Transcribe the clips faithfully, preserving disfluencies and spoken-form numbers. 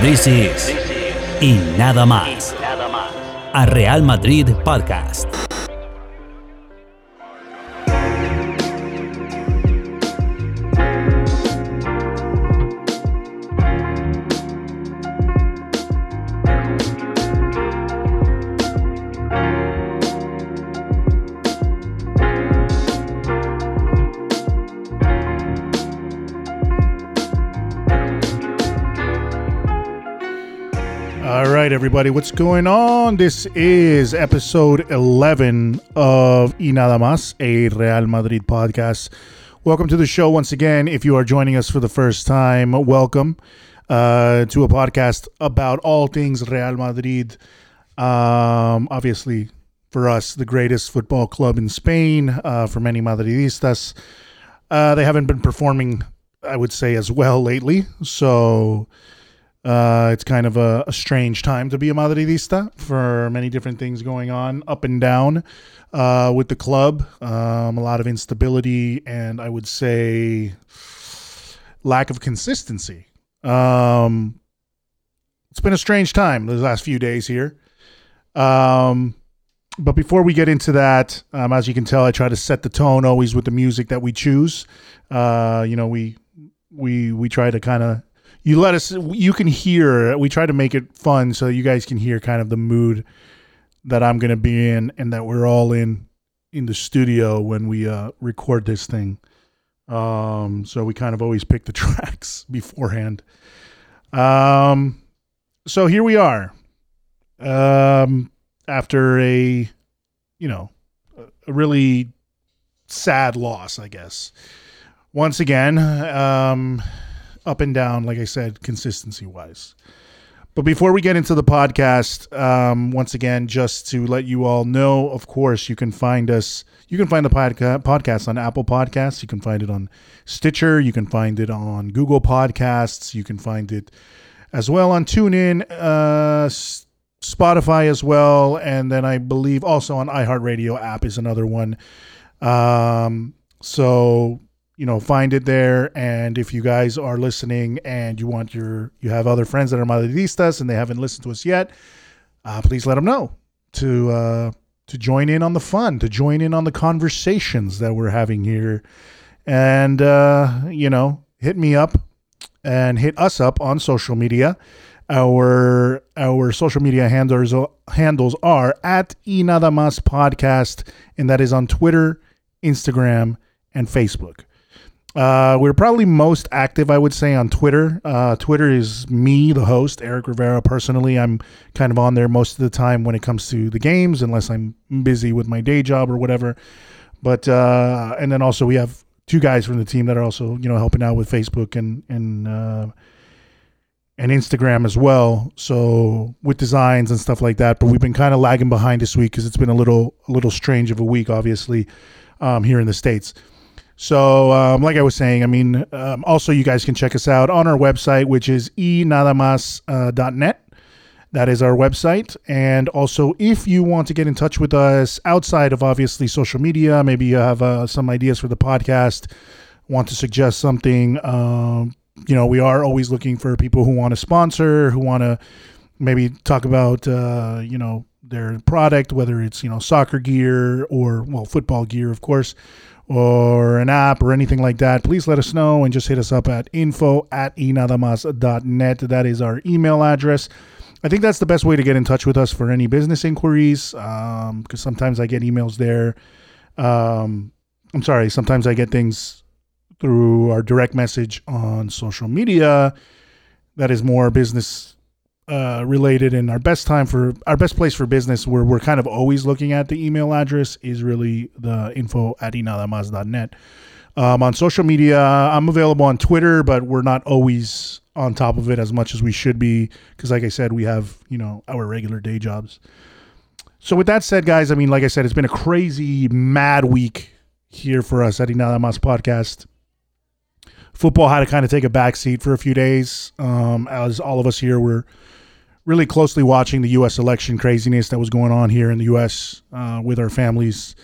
This is Y Nada Más, a Real Madrid Podcast. All right, everybody, what's going on? This is episode eleven of Y Nada Más, a Real Madrid podcast. Welcome to the show once again. If you are joining us for the first time, welcome uh, to a podcast about all things Real Madrid. Um, obviously, for us, the greatest football club in Spain. Uh, for many Madridistas, uh, they haven't been performing, I would say, as well lately. So Uh, it's kind of a, a strange time to be a Madridista for many different things going on up and down uh, with the club. Um, a lot of instability and I would say lack of consistency. Um, it's been a strange time the last few days here. Um, but before we get into that, um, as you can tell, I try to set the tone always with the music that we choose. Uh, you know, we we we try to kind of You let us, you can hear, we try to make it fun so you guys can hear kind of the mood that I'm going to be in and that we're all in in the studio when we uh, record this thing. Um, so we kind of always pick the tracks beforehand. Um, so here we are. Um, after a, you know, a really sad loss, I guess. Once again, um... up and down, like I said, consistency-wise. But before we get into the podcast, um, once again, just to let you all know, of course, you can find us, you can find the podca- podcast on Apple Podcasts. You can find it on Stitcher. You can find it on Google Podcasts. You can find it as well on TuneIn, uh, Spotify as well. And then I believe also on iHeartRadio app is another one. Um, so... You know, find it there. And if you guys are listening and you want your, you have other friends that are Madridistas and they haven't listened to us yet, uh, please let them know to uh, to join in on the fun, to join in on the conversations that we're having here. And, uh, you know, hit me up and hit us up on social media. Our our social media handles, handles are at Y Nada Más Podcast, and that is on Twitter, Instagram, and Facebook. Uh, we're probably most active, I would say, on Twitter. Uh, Twitter is me, the host, Eric Rivera. Personally, I'm kind of on there most of the time when it comes to the games, unless I'm busy with my day job or whatever. But uh, and then also we have two guys from the team that are also, you know, helping out with Facebook and and uh, and Instagram as well. So with designs and stuff like that. But we've been kind of lagging behind this week because it's been a little a little strange of a week, obviously, um, here in the States. So, um, like I was saying, I mean, um, also you guys can check us out on our website, which is y nada mas dot net. That is our website. And also, if you want to get in touch with us outside of obviously social media, maybe you have uh, some ideas for the podcast, want to suggest something, um, you know, we are always looking for people who want to sponsor, who want to maybe talk about, uh, you know, their product, whether it's, you know, soccer gear or, well, football gear, of course, or an app or anything like that. Please let us know and just hit us up at info at y nada mas dot net. That is our email address. I think that's the best way to get in touch with us for any business inquiries, um, because sometimes I get emails there. Um, I'm sorry, sometimes I get things through our direct message on social media that is more business Uh, related, and our best time for our best place for business where we're kind of always looking at the email address is really the info at y nada mas dot net. Um, on social media, I'm available on Twitter, but we're not always on top of it as much as we should be because, like I said, we have, you know, our regular day jobs. So with that said, guys, I mean, like I said, it's been a crazy, mad week here for us at Y Nada Más Podcast. Football had to kind of take a backseat for a few days, um, as all of us here were really closely watching the U S election craziness that was going on here in the U S uh, with our families.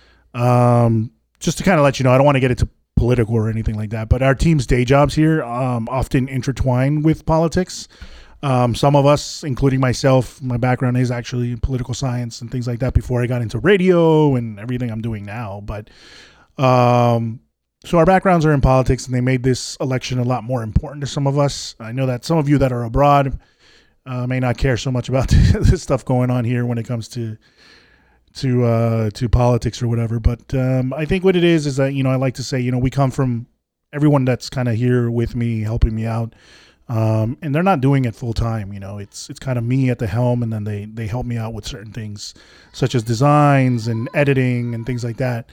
Um, just to kind of let you know, I don't want to get into political or anything like that, but our team's day jobs here um, often intertwine with politics. Um, some of us, including myself, my background is actually in political science and things like that before I got into radio and everything I'm doing now. But um, so our backgrounds are in politics, and they made this election a lot more important to some of us. I know that some of you that are abroad uh, may not care so much about this stuff going on here when it comes to to uh, to politics or whatever. But um, I think what it is is that, you know, I like to say, you know, we come from everyone that's kind of here with me, helping me out. Um, and they're not doing it full time. You know, it's, it's kind of me at the helm, and then they, they help me out with certain things such as designs and editing and things like that.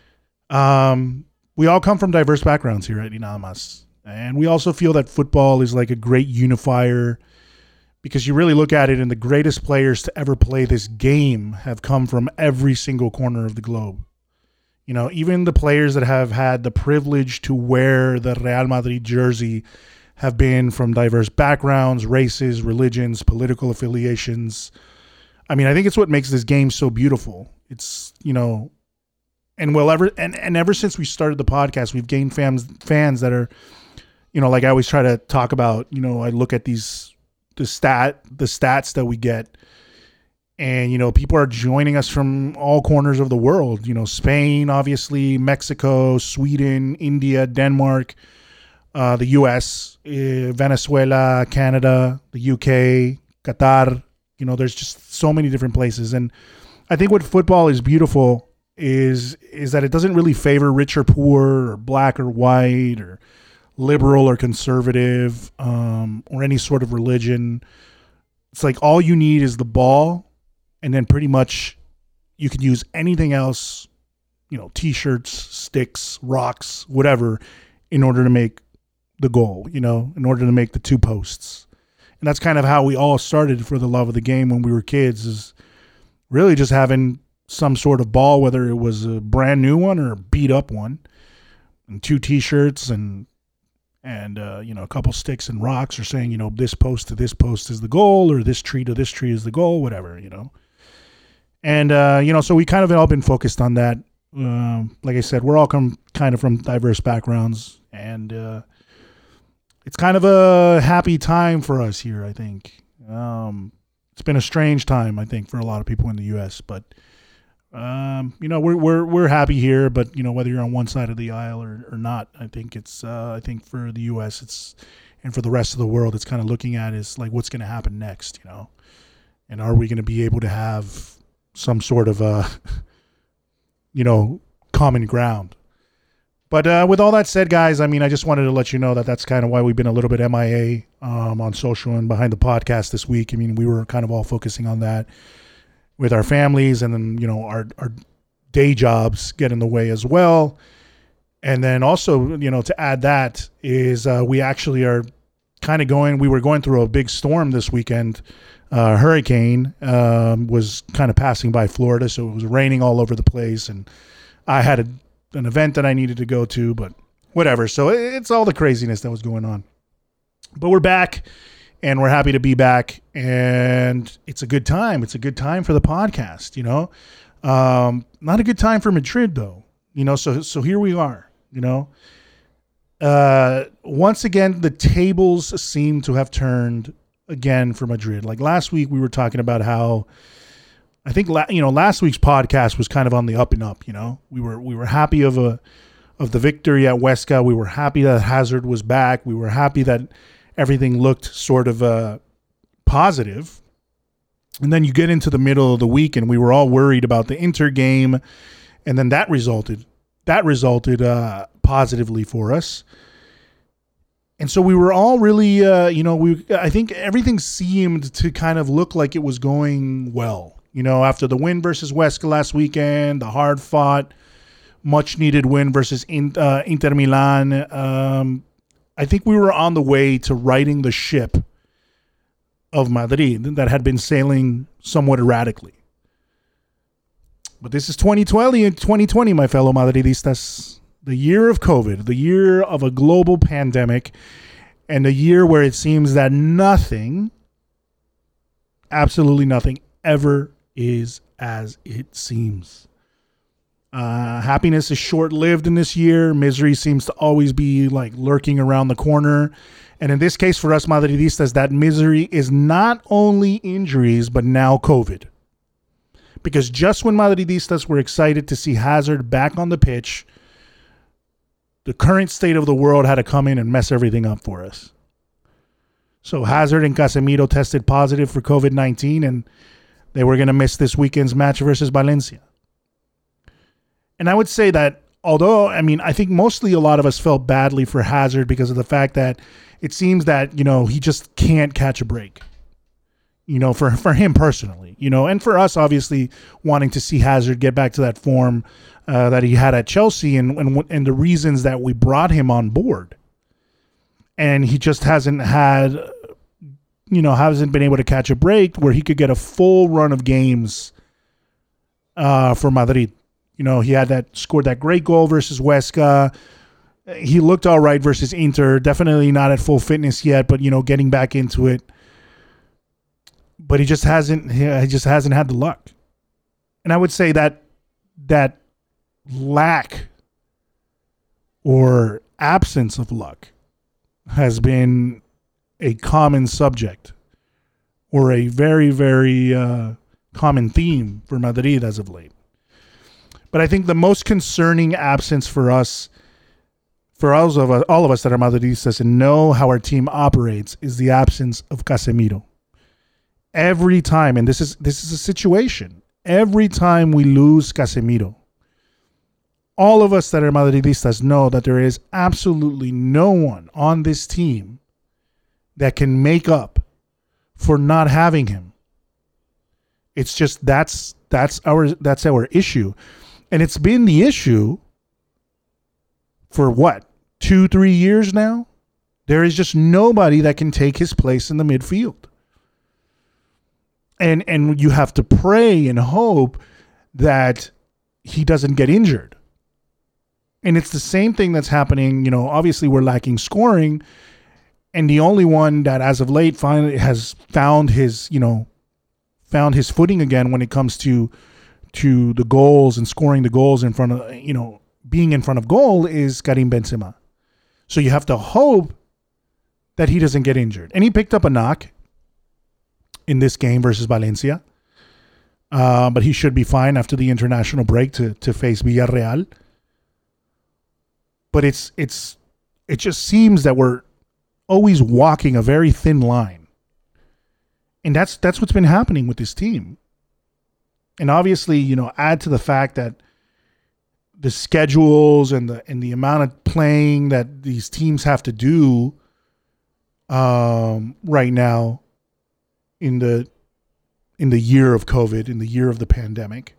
Um, we all come from diverse backgrounds here at Y Nada Más. And we also feel that football is like a great unifier, because you really look at it, and the greatest players to ever play this game have come from every single corner of the globe. You know, even the players that have had the privilege to wear the Real Madrid jersey have been from diverse backgrounds, races, religions, political affiliations. I mean, I think it's what makes this game so beautiful. It's, you know, and well, ever and, and ever since we started the podcast, we've gained fans fans that are, you know, like I always try to talk about, you know, I look at these the stat the stats that we get, and, you know, people are joining us from all corners of the world. You know, Spain, obviously, Mexico, Sweden, India, Denmark, Uh, the U S, uh, Venezuela, Canada, the U K, Qatar. You know, there's just so many different places. And I think what football is beautiful is is that it doesn't really favor rich or poor, or black or white, or liberal or conservative, um, or any sort of religion. It's like all you need is the ball, and then pretty much you can use anything else, you know, T-shirts, sticks, rocks, whatever, in order to make the goal, you know, in order to make the two posts. And that's kind of how we all started for the love of the game when we were kids, is really just having some sort of ball, whether it was a brand new one or a beat up one, and two T-shirts and, and uh, you know, a couple sticks and rocks, or saying, you know, this post to this post is the goal, or this tree to this tree is the goal, whatever, you know. And, uh, you know, so we kind of all been focused on that. Um, like I said, we're all come kind of from diverse backgrounds, and, uh, it's kind of a happy time for us here, I think. Um, it's been a strange time, I think, for a lot of people in the U S, but um, you know, we're we're we're happy here. But, you know, whether you're on one side of the aisle or, or not, I think it's uh, I think for the U S, it's, and for the rest of the world, it's kind of looking at is like, what's going to happen next, you know, and are we going to be able to have some sort of a, you know, common ground. But uh, with all that said, guys, I mean, I just wanted to let you know that that's kind of why we've been a little bit M I A um, on social and behind the podcast this week. I mean, we were kind of all focusing on that with our families, and then, you know, our, our day jobs get in the way as well. And then also, you know, to add that is uh, we actually are kind of going, we were going through a big storm this weekend. Uh, hurricane um, was kind of passing by Florida, so it was raining all over the place, and I had a an event that I needed to go to, but whatever. So it's all the craziness that was going on. But we're back, and we're happy to be back, and it's a good time. It's a good time for the podcast, you know. Um, not a good time for Madrid, though. You know, so so here we are, you know. Uh, once again, the tables seem to have turned again for Madrid. Like last week, we were talking about how I think, you know, last week's podcast was kind of on the up and up. You know, we were we were happy of a of the victory at Huesca. We were happy that Hazard was back. We were happy that everything looked sort of uh, positive. And then you get into the middle of the week, and we were all worried about the Inter game, and then that resulted that resulted uh, positively for us. And so we were all really, uh, you know, we I think everything seemed to kind of look like it was going well. You know, after the win versus Huesca last weekend, the hard-fought, much-needed win versus in, uh, Inter Milan, um, I think we were on the way to righting the ship of Madrid that had been sailing somewhat erratically. But this is twenty twenty, and twenty twenty, my fellow Madridistas, the year of COVID, the year of a global pandemic, and a year where it seems that nothing, absolutely nothing, ever is as it seems. Uh, happiness is short-lived in this year. Misery seems to always be like lurking around the corner. And in this case, for us Madridistas, that misery is not only injuries, but now COVID. Because just when Madridistas were excited to see Hazard back on the pitch, the current state of the world had to come in and mess everything up for us. So Hazard and Casemiro tested positive for COVID nineteen, and they were going to miss this weekend's match versus Valencia. And I would say that, although, I mean, I think mostly a lot of us felt badly for Hazard because of the fact that it seems that, you know, he just can't catch a break, you know, for, for him personally, you know, and for us, obviously, wanting to see Hazard get back to that form uh, that he had at Chelsea and, and, and the reasons that we brought him on board. And he just hasn't had, you know, hasn't been able to catch a break where he could get a full run of games uh, for Madrid. You know, he had that, scored that great goal versus Huesca. He looked all right versus Inter. Definitely not at full fitness yet, but, you know, getting back into it. But he just hasn't, he just hasn't had the luck. And I would say that that lack or absence of luck has been a common subject or a very, very uh, common theme for Madrid as of late. But I think the most concerning absence for us, for all of us, all of us that are Madridistas and know how our team operates, is the absence of Casemiro. Every time, and this is this is a situation, every time we lose Casemiro, all of us that are Madridistas know that there is absolutely no one on this team that can make up for not having him. It's just that's that's our that's our issue. And it's been the issue for what, two, three years now? There is just nobody that can take his place in the midfield. And and you have to pray and hope that he doesn't get injured. And it's the same thing that's happening. You know, obviously we're lacking scoring. And the only one that as of late finally has found his, you know, found his footing again when it comes to to the goals and scoring the goals in front of, you know, being in front of goal is Karim Benzema. So you have to hope that he doesn't get injured. And he picked up a knock in this game versus Valencia. Uh, but he should be fine after the international break to, to face Villarreal. But it's it's it just seems that we're always walking a very thin line. And that's that's what's been happening with this team. And obviously, you know, add to the fact that the schedules and the and the amount of playing that these teams have to do um, right now in the in the year of COVID, in the year of the pandemic,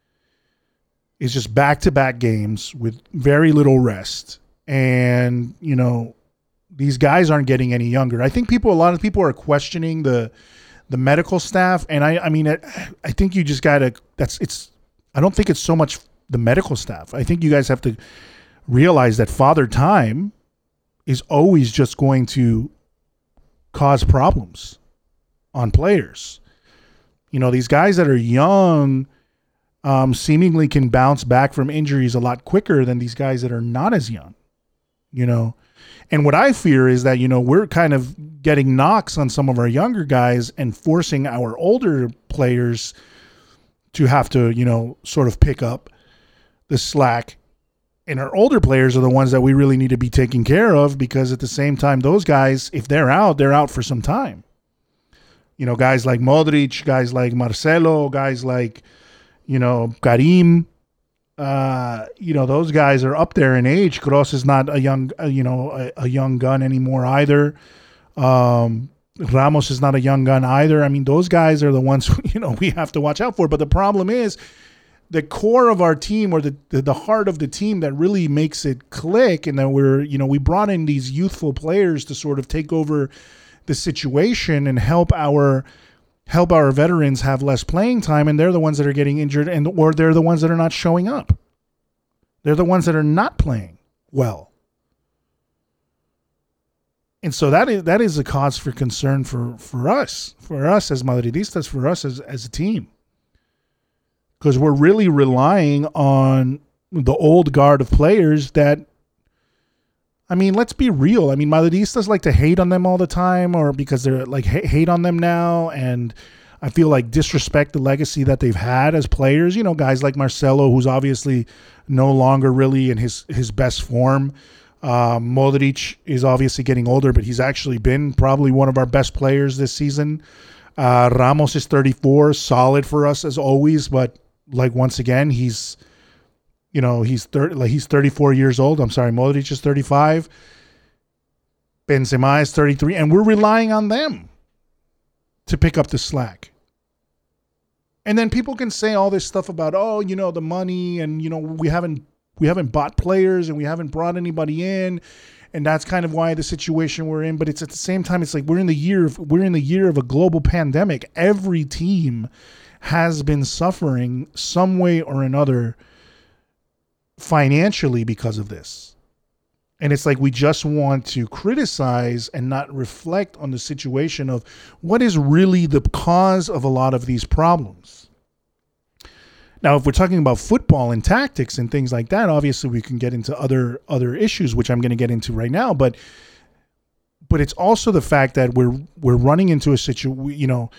is just back-to-back games with very little rest. And, you know, these guys aren't getting any younger. I think people, a lot of people are questioning the the medical staff. And I, I mean, I, I think you just got to, that's, it's, I don't think it's so much the medical staff. I think you guys have to realize that Father Time is always just going to cause problems on players. You know, these guys that are young um, seemingly can bounce back from injuries a lot quicker than these guys that are not as young, you know. And what I fear is that, you know, we're kind of getting knocks on some of our younger guys and forcing our older players to have to, you know, sort of pick up the slack. And our older players are the ones that we really need to be taking care of, because at the same time, those guys, if they're out, they're out for some time. You know, guys like Modric, guys like Marcelo, guys like, you know, Karim. Uh, you know, those guys are up there in age. Kroos is not a young, uh, you know, a, a young gun anymore either. Um, Ramos is not a young gun either. I mean, those guys are the ones, you know, we have to watch out for. But the problem is the core of our team, or the, the, the heart of the team that really makes it click. And then we're, you know, we brought in these youthful players to sort of take over the situation and help our help our veterans have less playing time, and they're the ones that are getting injured, and or they're the ones that are not showing up. They're the ones that are not playing well. And so that is that is a cause for concern for, for us, for us as Madridistas, for us as, as a team. Because we're really relying on the old guard of players that, I mean, let's be real. I mean, Madridistas like to hate on them all the time, or because they're like ha- hate on them now, and I feel like disrespect the legacy that they've had as players. You know, guys like Marcelo, who's obviously no longer really in his, his best form. Uh, Modric is obviously getting older, but he's actually been probably one of our best players this season. Uh, Ramos is thirty-four, solid for us as always, but like once again, he's you know he's thirty, like he's thirty-four years old. I'm sorry, Modric is thirty-five. Benzema is thirty-three, and we're relying on them to pick up the slack. And then people can say all this stuff about, oh, you know, the money, and you know we haven't we haven't bought players and we haven't brought anybody in. And that's kind of why the situation we're in. But it's at the same time, it's like we're in the year of we're in the year of a global pandemic. Every team has been suffering some way or another financially because of this. And it's like we just want to criticize and not reflect on the situation of what is really the cause of a lot of these problems. Now, if we're talking about football and tactics and things like that, obviously we can get into other other issues, which I'm going to get into right now. But but it's also the fact that we're we're running into a situation. You know,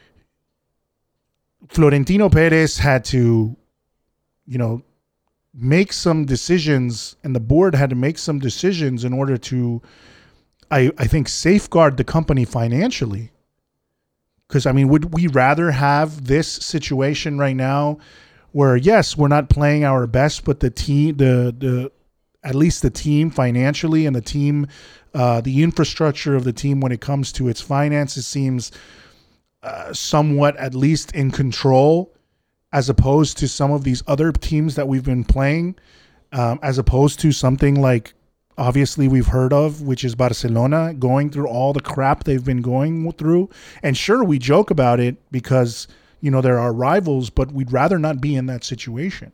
Florentino Perez had to, you know, make some decisions, and the board had to make some decisions in order to, I I think, safeguard the company financially. Because I mean, would we rather have this situation right now? Where yes, we're not playing our best, but the team, the the at least the team financially and the team, uh, the infrastructure of the team when it comes to its finances seems uh, somewhat at least in control, as opposed to some of these other teams that we've been playing, um, as opposed to something like obviously we've heard of, which is Barcelona, going through all the crap they've been going through. And sure, we joke about it because, you know, they're our rivals, but we'd rather not be in that situation.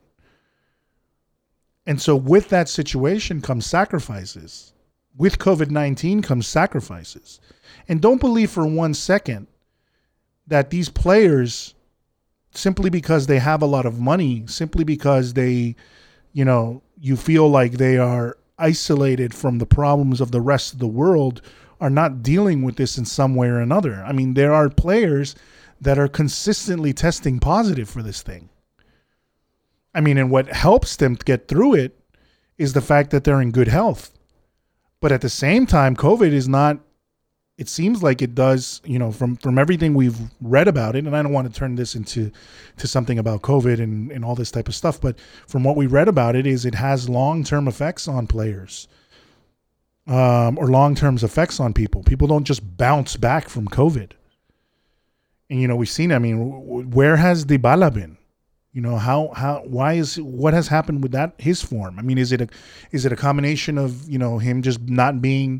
And so with that situation comes sacrifices. With COVID nineteen comes sacrifices. And don't believe for one second that these players, simply because they have a lot of money, simply because they, you know, you feel like they are isolated from the problems of the rest of the world, are not dealing with this in some way or another. I mean, there are players that are consistently testing positive for this thing. I mean, and what helps them get through it is the fact that they're in good health. But at the same time, COVID is not, it seems like it does, you know, from, from everything we've read about it, and I don't want to turn this into to something about COVID and, and all this type of stuff, but from what we read about it is it has long-term effects on players, um, or long-term effects on people. People don't just bounce back from COVID. And, you know, we've seen, I mean, where has Dybala been? You know, how, how, why is, what has happened with that, his form? I mean, is it a, is it a combination of, you know, him just not being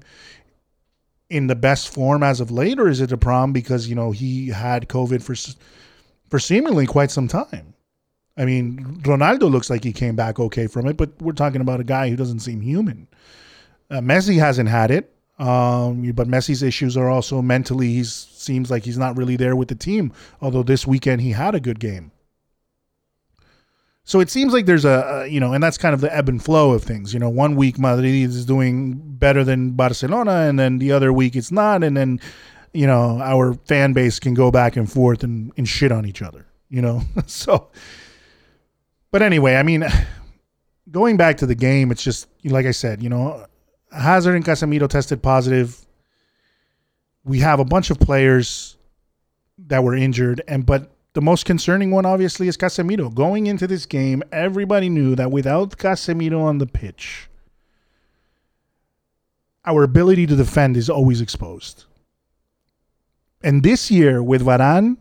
in the best form as of late, or is it a problem because, you know, he had COVID for, for seemingly quite some time? I mean, Ronaldo looks like he came back okay from it, but we're talking about a guy who doesn't seem human. Uh, Messi hasn't had it. Um, but Messi's issues are also mentally, he seems like he's not really there with the team, although this weekend he had a good game. So it seems like there's a, a, you know, and that's kind of the ebb and flow of things. You know, one week Madrid is doing better than Barcelona, and then the other week it's not. And then, you know, our fan base can go back and forth and, and shit on each other, you know. So, but anyway, I mean, going back to the game, it's just, like I said, you know, Hazard and Casemiro tested positive. We have a bunch of players that were injured, and but the most concerning one, obviously, is Casemiro. Going into this game, everybody knew that without Casemiro on the pitch, our ability to defend is always exposed. And this year, with Varane,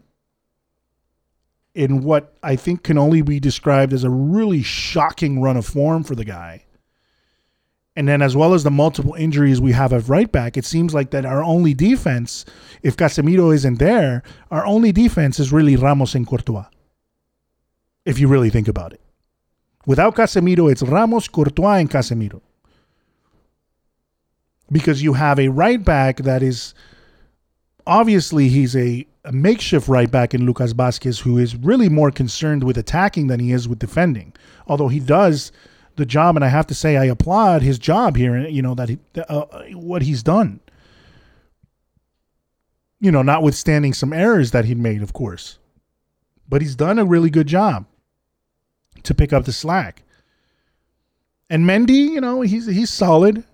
in what I think can only be described as a really shocking run of form for the guy, and then as well as the multiple injuries we have at right back, it seems like that our only defense, if Casemiro isn't there, our only defense is really Ramos and Courtois. If you really think about it. Without Casemiro, it's Ramos, Courtois, and Casemiro. Because you have a right back that is, obviously he's a, a makeshift right back in Lucas Vázquez, who is really more concerned with attacking than he is with defending. Although he does the job, and I have to say I applaud his job here. You know that he, uh, what he's done. You know, notwithstanding some errors that he made, of course, but he's done a really good job to pick up the slack. And Mendy, you know, he's he's solid,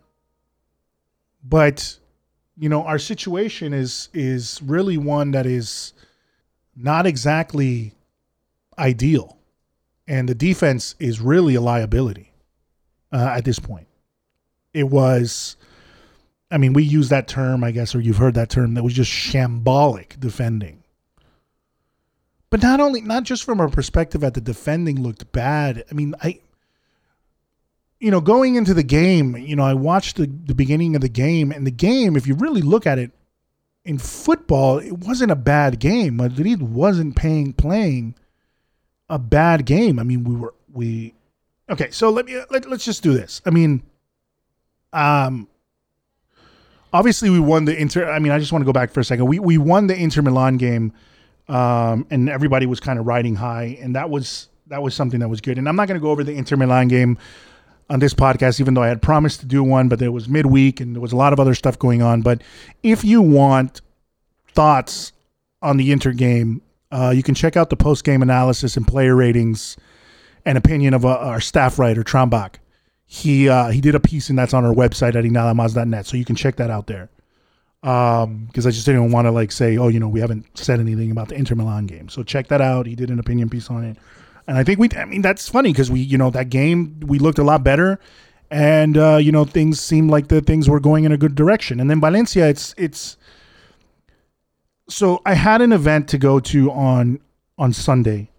but you know, our situation is is really one that is not exactly ideal. And the defense is really a liability uh, at this point. It was, I mean, we use that term, I guess, or you've heard that term, that was just shambolic defending. But not only, not just from a perspective that the defending looked bad. I mean, I, you know, going into the game, you know, I watched the, the beginning of the game, and the game, if you really look at it, in football, it wasn't a bad game. Madrid wasn't paying, playing a bad game. I mean, we were, we, okay, so let me, let, let's just do this. I mean, um, obviously we won the Inter, I mean, I just want to go back for a second. We, we won the Inter Milan game, um, and everybody was kind of riding high, and that was, that was something that was good. And I'm not going to go over the Inter Milan game on this podcast, even though I had promised to do one, but there was midweek and there was a lot of other stuff going on. But if you want thoughts on the Inter game, Uh, you can check out the post-game analysis and player ratings and opinion of uh, our staff writer, Trambach. He uh, he did a piece, and that's on our website at inadamas dot net, so you can check that out there. Because um, I just didn't want to like say, oh, you know, we haven't said anything about the Inter Milan game. So check that out. He did an opinion piece on it. And I think we, I mean, that's funny because we, you know, that game, we looked a lot better. And, uh, you know, things seemed like the things were going in a good direction. And then Valencia, it's, it's, So I had an event to go to on on Sunday,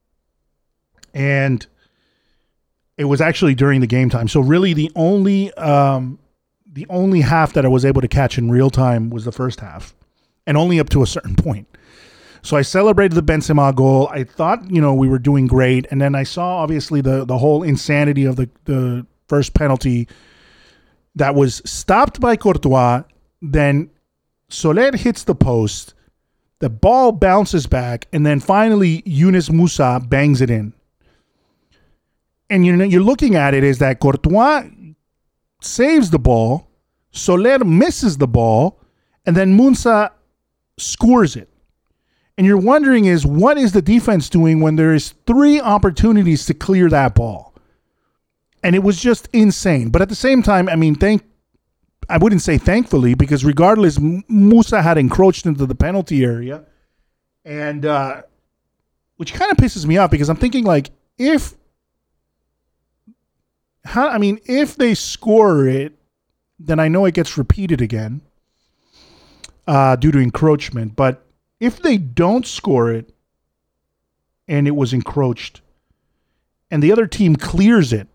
and it was actually during the game time. So really, the only um, the only half that I was able to catch in real time was the first half, and only up to a certain point. So I celebrated the Benzema goal. I thought, you know, we were doing great, and then I saw obviously the the whole insanity of the the first penalty that was stopped by Courtois. Then Soler hits the post. The ball bounces back, and then finally Yunus Musa bangs it in. And you know, you're looking at it is that Courtois saves the ball, Soler misses the ball, and then Musa scores it. And you're wondering is what is the defense doing when there is three opportunities to clear that ball? And it was just insane. But at the same time, I mean, thank I wouldn't say thankfully, because regardless, Musa had encroached into the penalty area, and uh, which kind of pisses me off because I'm thinking like if, how I mean, if they score it, then I know it gets repeated again uh, due to encroachment. But if they don't score it, and it was encroached, and the other team clears it,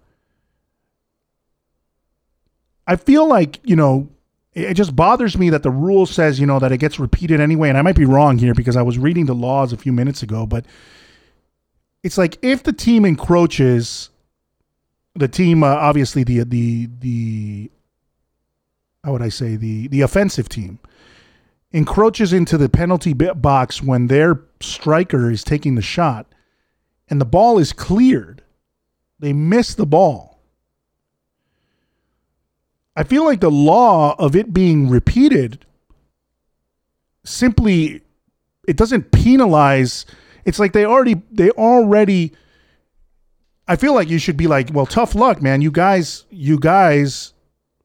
I feel like, you know, it just bothers me that the rule says, you know, that it gets repeated anyway. And I might be wrong here because I was reading the laws a few minutes ago, but it's like if the team encroaches, the team, uh, obviously the, the, the, how would I say, the, the offensive team encroaches into the penalty box when their striker is taking the shot and the ball is cleared. They miss the ball. I feel like the law of it being repeated simply, it doesn't penalize. It's like they already, they already, I feel like you should be like, well, tough luck, man. You guys, you guys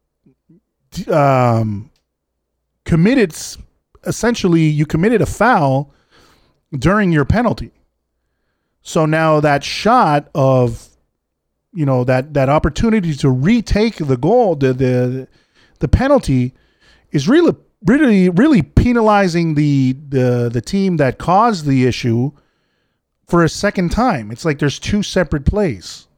um, committed, essentially, you committed a foul during your penalty. So now that shot of, you know, that, that opportunity to retake the goal, the, the the penalty, is really really really penalizing the the the team that caused the issue for a second time. It's like there's two separate plays.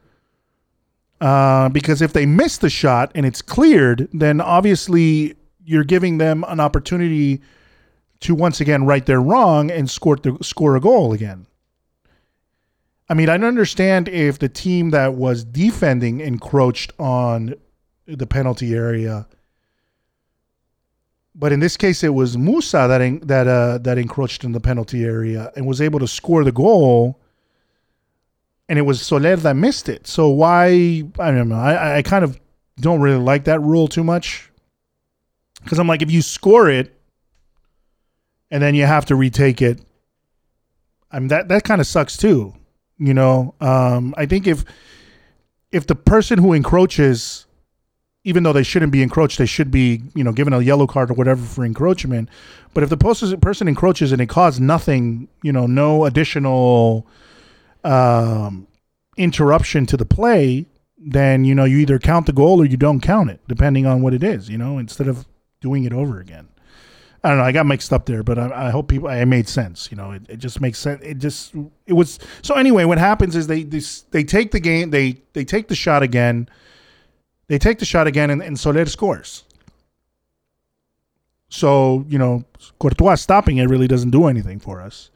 Uh, because if they miss the shot and it's cleared, then obviously you're giving them an opportunity to once again right their wrong and score the, score a goal again. I mean, I understand if the team that was defending encroached on the penalty area, but in this case, it was Musa that en- that uh, that encroached in the penalty area and was able to score the goal. and it was Soler that missed it. So why, I don't know, I, I kind of don't really like that rule too much. Because I'm like, if you score it, and then you have to retake it, I mean, that, that kind of sucks too. You know, um, I think if if the person who encroaches, even though they shouldn't be encroached, they should be, you know, given a yellow card or whatever for encroachment. But if the person encroaches and it caused nothing, you know, no additional um, interruption to the play, then, you know, you either count the goal or you don't count it, depending on what it is, you know, instead of doing it over again. I don't know. I got mixed up there, but I, I hope people, it made sense. You know, it, it just makes sense. It just, it was, so anyway, what happens is they, they, they take the game, they, they take the shot again. They take the shot again, and, and Soler scores. So, you know, Courtois stopping it really doesn't do anything for us.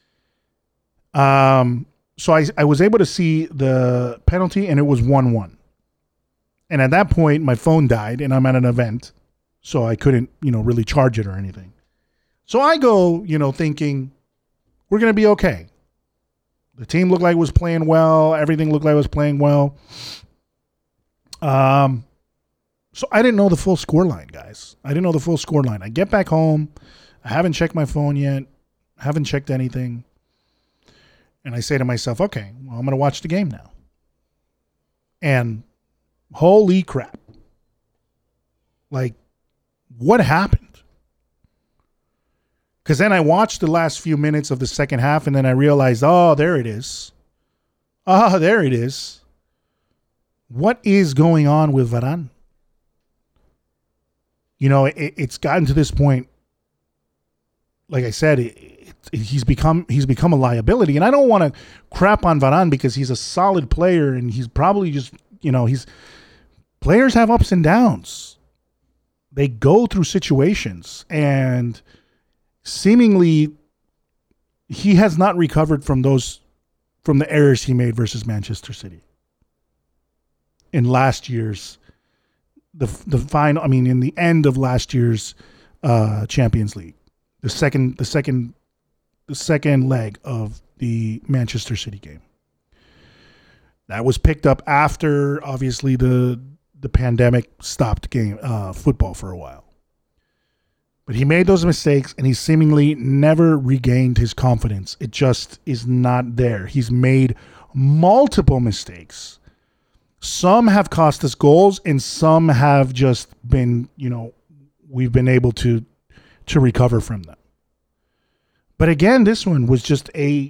Um, so I, I was able to see the penalty, and it was one one. And at that point, my phone died, and I'm at an event. So I couldn't, you know, really charge it or anything. So I go, you know, thinking we're going to be okay. The team looked like it was playing well. Everything looked like it was playing well. Um, so I didn't know the full score line, guys. I didn't know the full score line. I get back home. I haven't checked my phone yet. I haven't checked anything. And I say to myself, okay, well, I'm going to watch the game now. And holy crap. Like, what happened? Because then I watched the last few minutes of the second half, and then I realized, oh, there it is. Ah, oh, there it is. What is going on with Varane? You know, it, it's gotten to this point. Like I said, it, it, he's become he's become a liability, and I don't want to crap on Varane because he's a solid player, and he's probably just, you know, he's players have ups and downs. They go through situations, and seemingly he has not recovered from those, from the errors he made versus Manchester City in last year's, the the final, I mean, in the end of last year's uh, Champions League, the second, the second, the second leg of the Manchester City game. That was picked up after, obviously, the the pandemic stopped game uh, football for a while. But he made those mistakes, and he seemingly never regained his confidence. It just is not there. He's made multiple mistakes. Some have cost us goals, and some have just been, you know, we've been able to to recover from them. But again, this one was just a,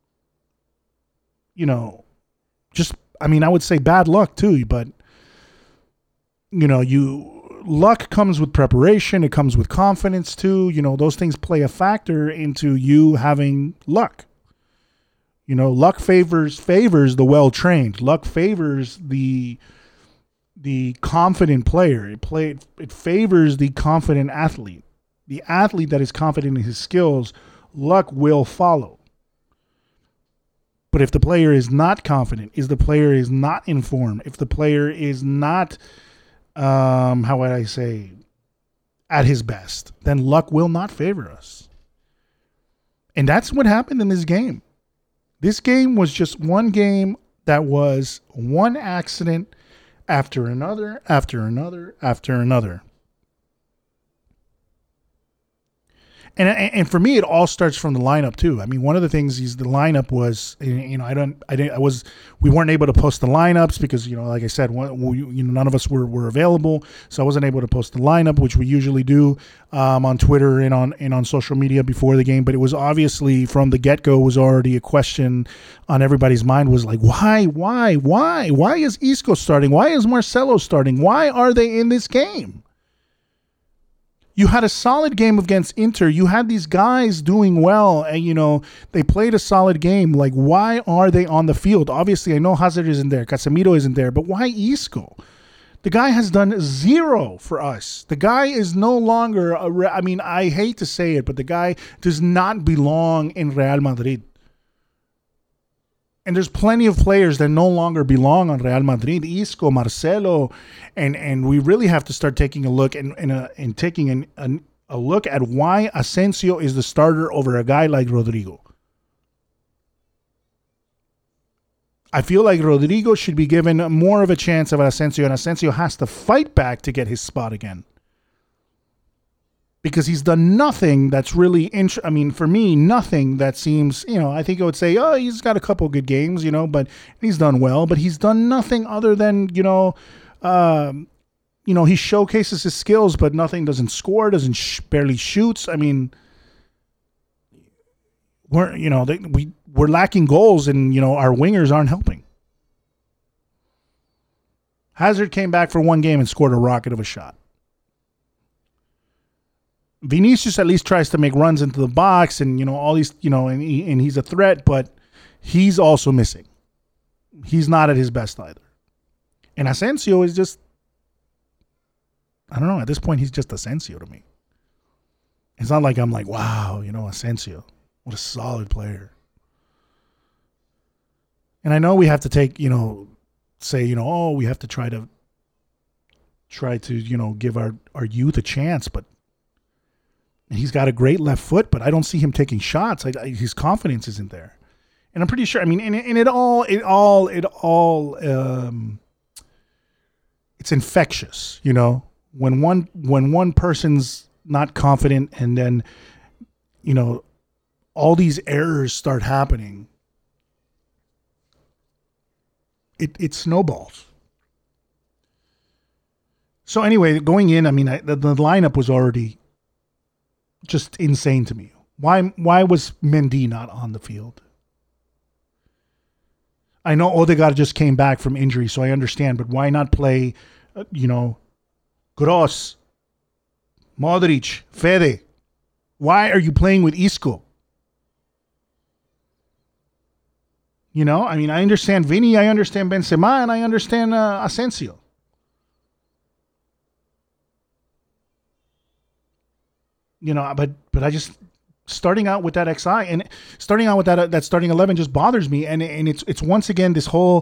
you know, just, I mean, I would say bad luck too, but you know, you luck comes with preparation. It comes with confidence too. You know, those things play a factor into you having luck. You know, luck favors favors the well-trained. Luck favors the the confident player. It play it favors the confident athlete. The athlete that is confident in his skills, luck will follow. But if the player is not confident, if the player is not informed, if the player is not Um, how would I say, at his best, then luck will not favor us. And that's what happened in this game. This game was just one game that was one accident after another, after another, after another. And and for me, it all starts from the lineup too. I mean, one of the things is the lineup was, you know, I don't, I didn't, I was, we weren't able to post the lineups because, you know, like I said, one, we, you know, none of us were, were available, so I wasn't able to post the lineup, which we usually do um, on Twitter and on and on social media before the game. But it was obviously from the get go was already a question on everybody's mind. Was like, why, why, why, why is Isco starting? Why is Marcelo starting? Why are they in this game? You had a solid game against Inter. You had these guys doing well, and, you know, they played a solid game. Like, why are they on the field? Obviously, I know Hazard isn't there. Casemiro isn't there. But why Isco? The guy has done zero for us. The guy is no longer, a re- I mean, I hate to say it, but the guy does not belong in Real Madrid. And there's plenty of players that no longer belong on Real Madrid, Isco, Marcelo, and and we really have to start taking a look and and, uh, and taking an, an, a look at why Asensio is the starter over a guy like Rodrigo. I feel like Rodrigo should be given more of a chance of Asensio, and Asensio has to fight back to get his spot again. Because he's done nothing that's really, int- I mean, for me, nothing that seems, you know, I think I would say, oh, he's got a couple good games, you know, but he's done well. But he's done nothing other than, you know, um, you know, he showcases his skills, but nothing, doesn't score, doesn't sh- barely shoots. I mean, we're, you know, they, we, we're lacking goals, and, you know, our wingers aren't helping. Hazard came back for one game and scored a rocket of a shot. Vinicius at least tries to make runs into the box, and, you know, all these, you know, and, he, and he's a threat, but he's also missing. He's not at his best either. And Asensio is just, I don't know, at this point, he's just Asensio to me. It's not like I'm like, wow, you know, Asensio, what a solid player. And I know we have to take, you know, say, you know, oh, we have to try to, try to, you know, give our, our youth a chance, but he's got a great left foot, but I don't see him taking shots. I, I, his confidence isn't there, and I'm pretty sure. I mean, and, and it all, it all, it all, um, it's infectious. You know, when one when one person's not confident, and then, you know, all these errors start happening, it it snowballs. So anyway, going in, I mean, I, the, the lineup was already just insane to me. Why why was Mendy not on the field? I know Odegaard just came back from injury, so I understand, but why not play, uh, you know, Kroos, Modric, Fede? Why are you playing with Isco? You know, I mean, I understand Vini, I understand Benzema, and I understand uh, Asensio. You know, but but I just starting out with that X I and starting out with that uh, that starting eleven just bothers me, and and it's it's once again this whole,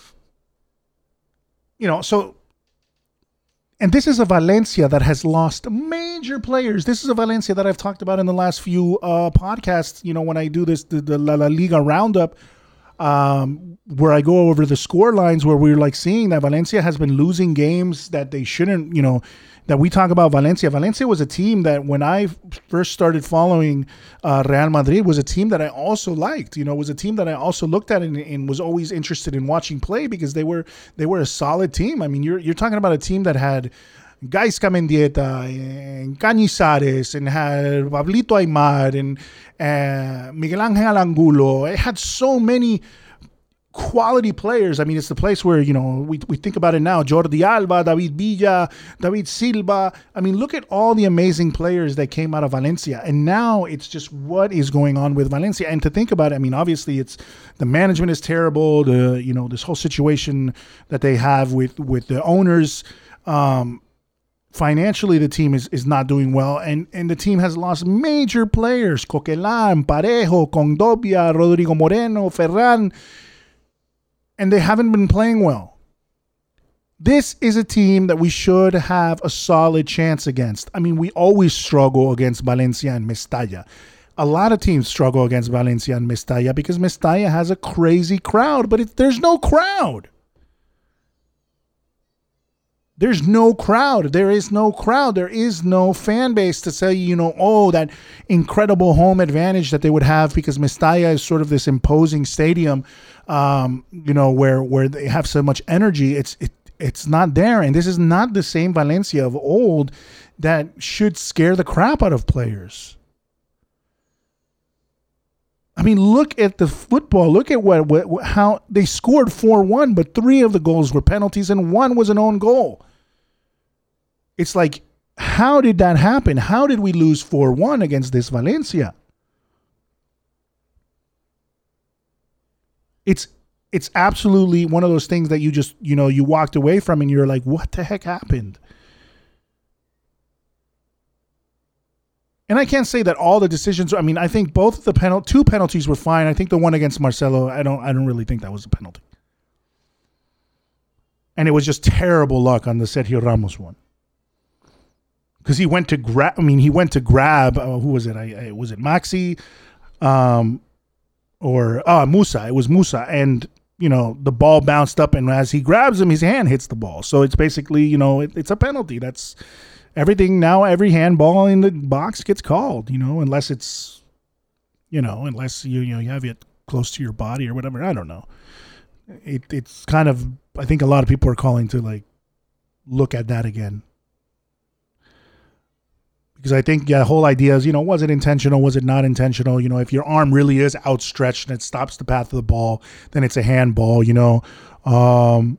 you know, so, and this is a Valencia that has lost major players. This is a Valencia that I've talked about in the last few uh, podcasts. You know, when I do this the, the La, La Liga roundup, um, where I go over the score lines, where we're like seeing that Valencia has been losing games that they shouldn't. You know, that we talk about Valencia. Valencia was a team that when I first started following uh, Real Madrid was a team that I also liked. You know, was a team that I also looked at and, and was always interested in watching play because they were they were a solid team. I mean, you're you're talking about a team that had Gaisca Mendieta and Cañizares and had Pablito Aimar and uh, Miguel Ángel Angulo. It had so many quality players. I mean, it's the place where, you know, we we think about it now. Jordi Alba, David Villa, David Silva. I mean, look at all the amazing players that came out of Valencia. And now it's just what is going on with Valencia. And to think about it, I mean, obviously it's the management is terrible. The, you know, this whole situation that they have with, with the owners, um, financially, the team is, is not doing well, and, and the team has lost major players: Coquelin, Parejo, Condobia, Rodrigo Moreno, Ferran, and they haven't been playing well. This is a team that we should have a solid chance against. I mean, we always struggle against Valencia and Mestalla. A lot of teams struggle against Valencia and Mestalla because Mestalla has a crazy crowd, but it, there's no crowd. There's no crowd. There is no crowd. There is no fan base to say, you know, oh, that incredible home advantage that they would have because Mestalla is sort of this imposing stadium, um, you know, where where they have so much energy. It's it it's not there, and this is not the same Valencia of old that should scare the crap out of players. I mean, look at the football. Look at what, what how they scored four one, but three of the goals were penalties and one was an own goal. It's like, how did that happen? How did we lose four one against this Valencia? It's it's absolutely one of those things that you just, you know, you walked away from and you're like, what the heck happened? And I can't say that all the decisions, I mean, I think both of the penal, two penalties were fine. I think the one against Marcelo, I don't I don't really think that was a penalty. And it was just terrible luck on the Sergio Ramos one. Because he went to grab, I mean, he went to grab, uh, who was it? I, I, was it Maxi? Um, or, oh, Musa. It was Musa. And you know, the ball bounced up, and as he grabs him, his hand hits the ball. So it's basically, you know, it, it's a penalty. That's everything now. Every handball in the box gets called, you know, unless it's, you know, unless you you know you have it close to your body or whatever. I don't know. It it's kind of, I think a lot of people are calling to like look at that again. Because I think, yeah, the whole idea is, you know, was it intentional? Was it not intentional? You know, if your arm really is outstretched and it stops the path of the ball, then it's a handball, you know. Um,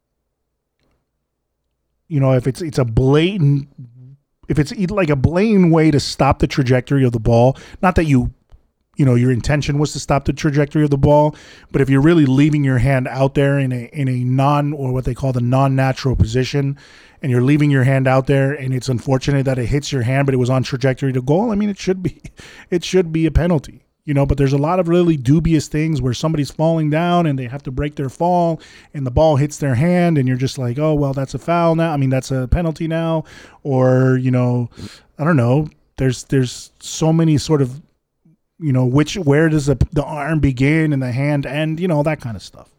you know, if it's it's a blatant, if it's like a blatant way to stop the trajectory of the ball, not that you, you know, your intention was to stop the trajectory of the ball, but if you're really leaving your hand out there in a in a non, or what they call the non-natural position, and you're leaving your hand out there, and it's unfortunate that it hits your hand, but it was on trajectory to goal, I mean, it should be, it should be a penalty, you know. But there's a lot of really dubious things where somebody's falling down and they have to break their fall, and the ball hits their hand, and you're just like, oh, well, that's a foul now. I mean, that's a penalty now, or, you know, I don't know. There's there's so many sort of, you know, which where does the the arm begin and the hand end, you know, that kind of stuff.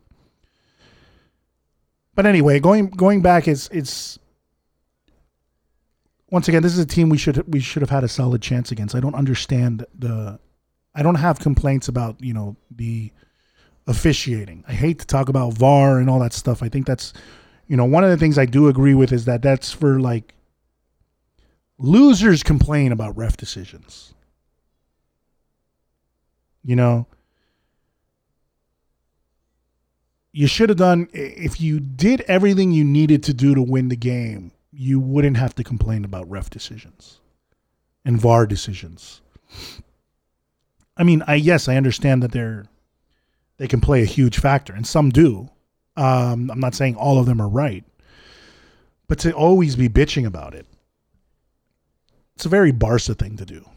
But anyway, going going back, it's it's. Once again, this is a team we should we should have had a solid chance against. I don't understand the, I don't have complaints about, you know, the officiating. I hate to talk about V A R and all that stuff. I think that's, you know, one of the things I do agree with is that that's for like, losers complain about ref decisions. You know, you should have done, if you did everything you needed to do to win the game, you wouldn't have to complain about ref decisions and V A R decisions. I mean, I yes, I understand that they're they can play a huge factor, and some do. Um, I'm not saying all of them are right, but to always be bitching about it, it's a very Barca thing to do.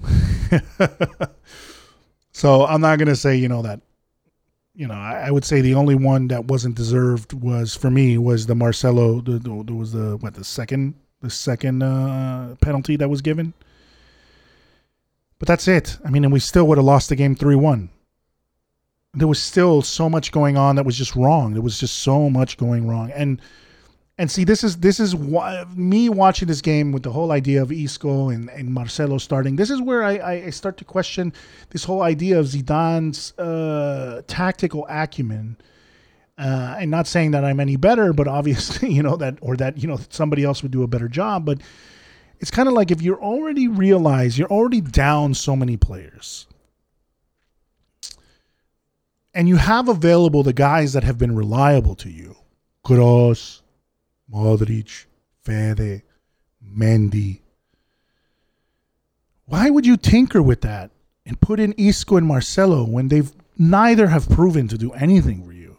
So I'm not going to say, you know, that, you know, I, I would say the only one that wasn't deserved was, for me, was the Marcelo. The, the, there was the what the second the second uh, penalty that was given. But that's it. I mean, and we still would have lost the game three one. There was still so much going on that was just wrong. There was just so much going wrong. And and see, this is this is why, me watching this game with the whole idea of Isco and, and Marcelo starting. This is where I, I start to question this whole idea of Zidane's uh, tactical acumen. Uh, and not saying that I'm any better, but obviously, you know, that, or that, you know, somebody else would do a better job. But it's kind of like, if you're already realize you're already down so many players, and you have available the guys that have been reliable to you, Kroos, Modric, Fede, Mendy, why would you tinker with that and put in Isco and Marcelo when they've neither have proven to do anything for you?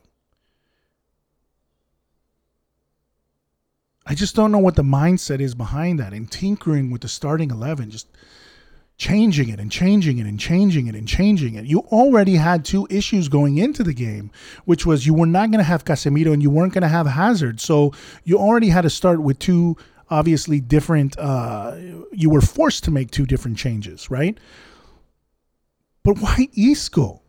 I just don't know what the mindset is behind that, and tinkering with the starting eleven, just changing it and changing it and changing it and changing it. You already had two issues going into the game, which was you were not going to have Casemiro and you weren't going to have Hazard. So you already had to start with two obviously different, uh, you were forced to make two different changes, right? But why Isco?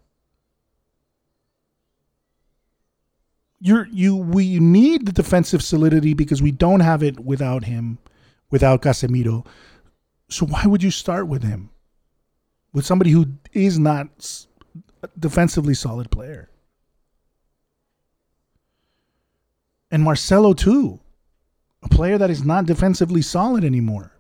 You're, you we need the defensive solidity because we don't have it without him, without Casemiro. So why would you start with him? With somebody who is not a defensively solid player. And Marcelo too. A player that is not defensively solid anymore.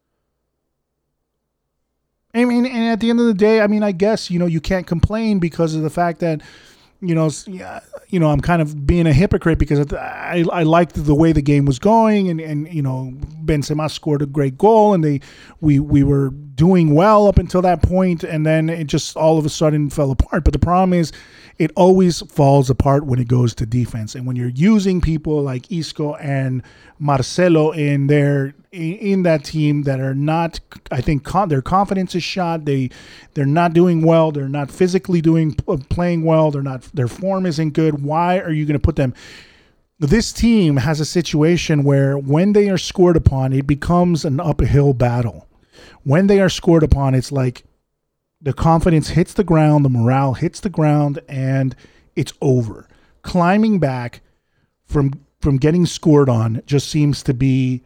I mean, and at the end of the day, I mean, I guess, you know, you can't complain because of the fact that, you know, yeah, you know, I'm kind of being a hypocrite because I I liked the way the game was going, and, and you know, Benzema scored a great goal, and they we we were doing well up until that point, and then it just all of a sudden fell apart. But the problem is, it always falls apart when it goes to defense, and when you're using people like Isco and Marcelo in their in that team that are not, I think con- their confidence is shot. They they're not doing well. They're not physically doing playing well. They're not. Their form isn't good. Why are you going to put them? This team has a situation where when they are scored upon, it becomes an uphill battle. When they are scored upon, it's like the confidence hits the ground, the morale hits the ground, and it's over. climbing back from from getting scored on just seems to be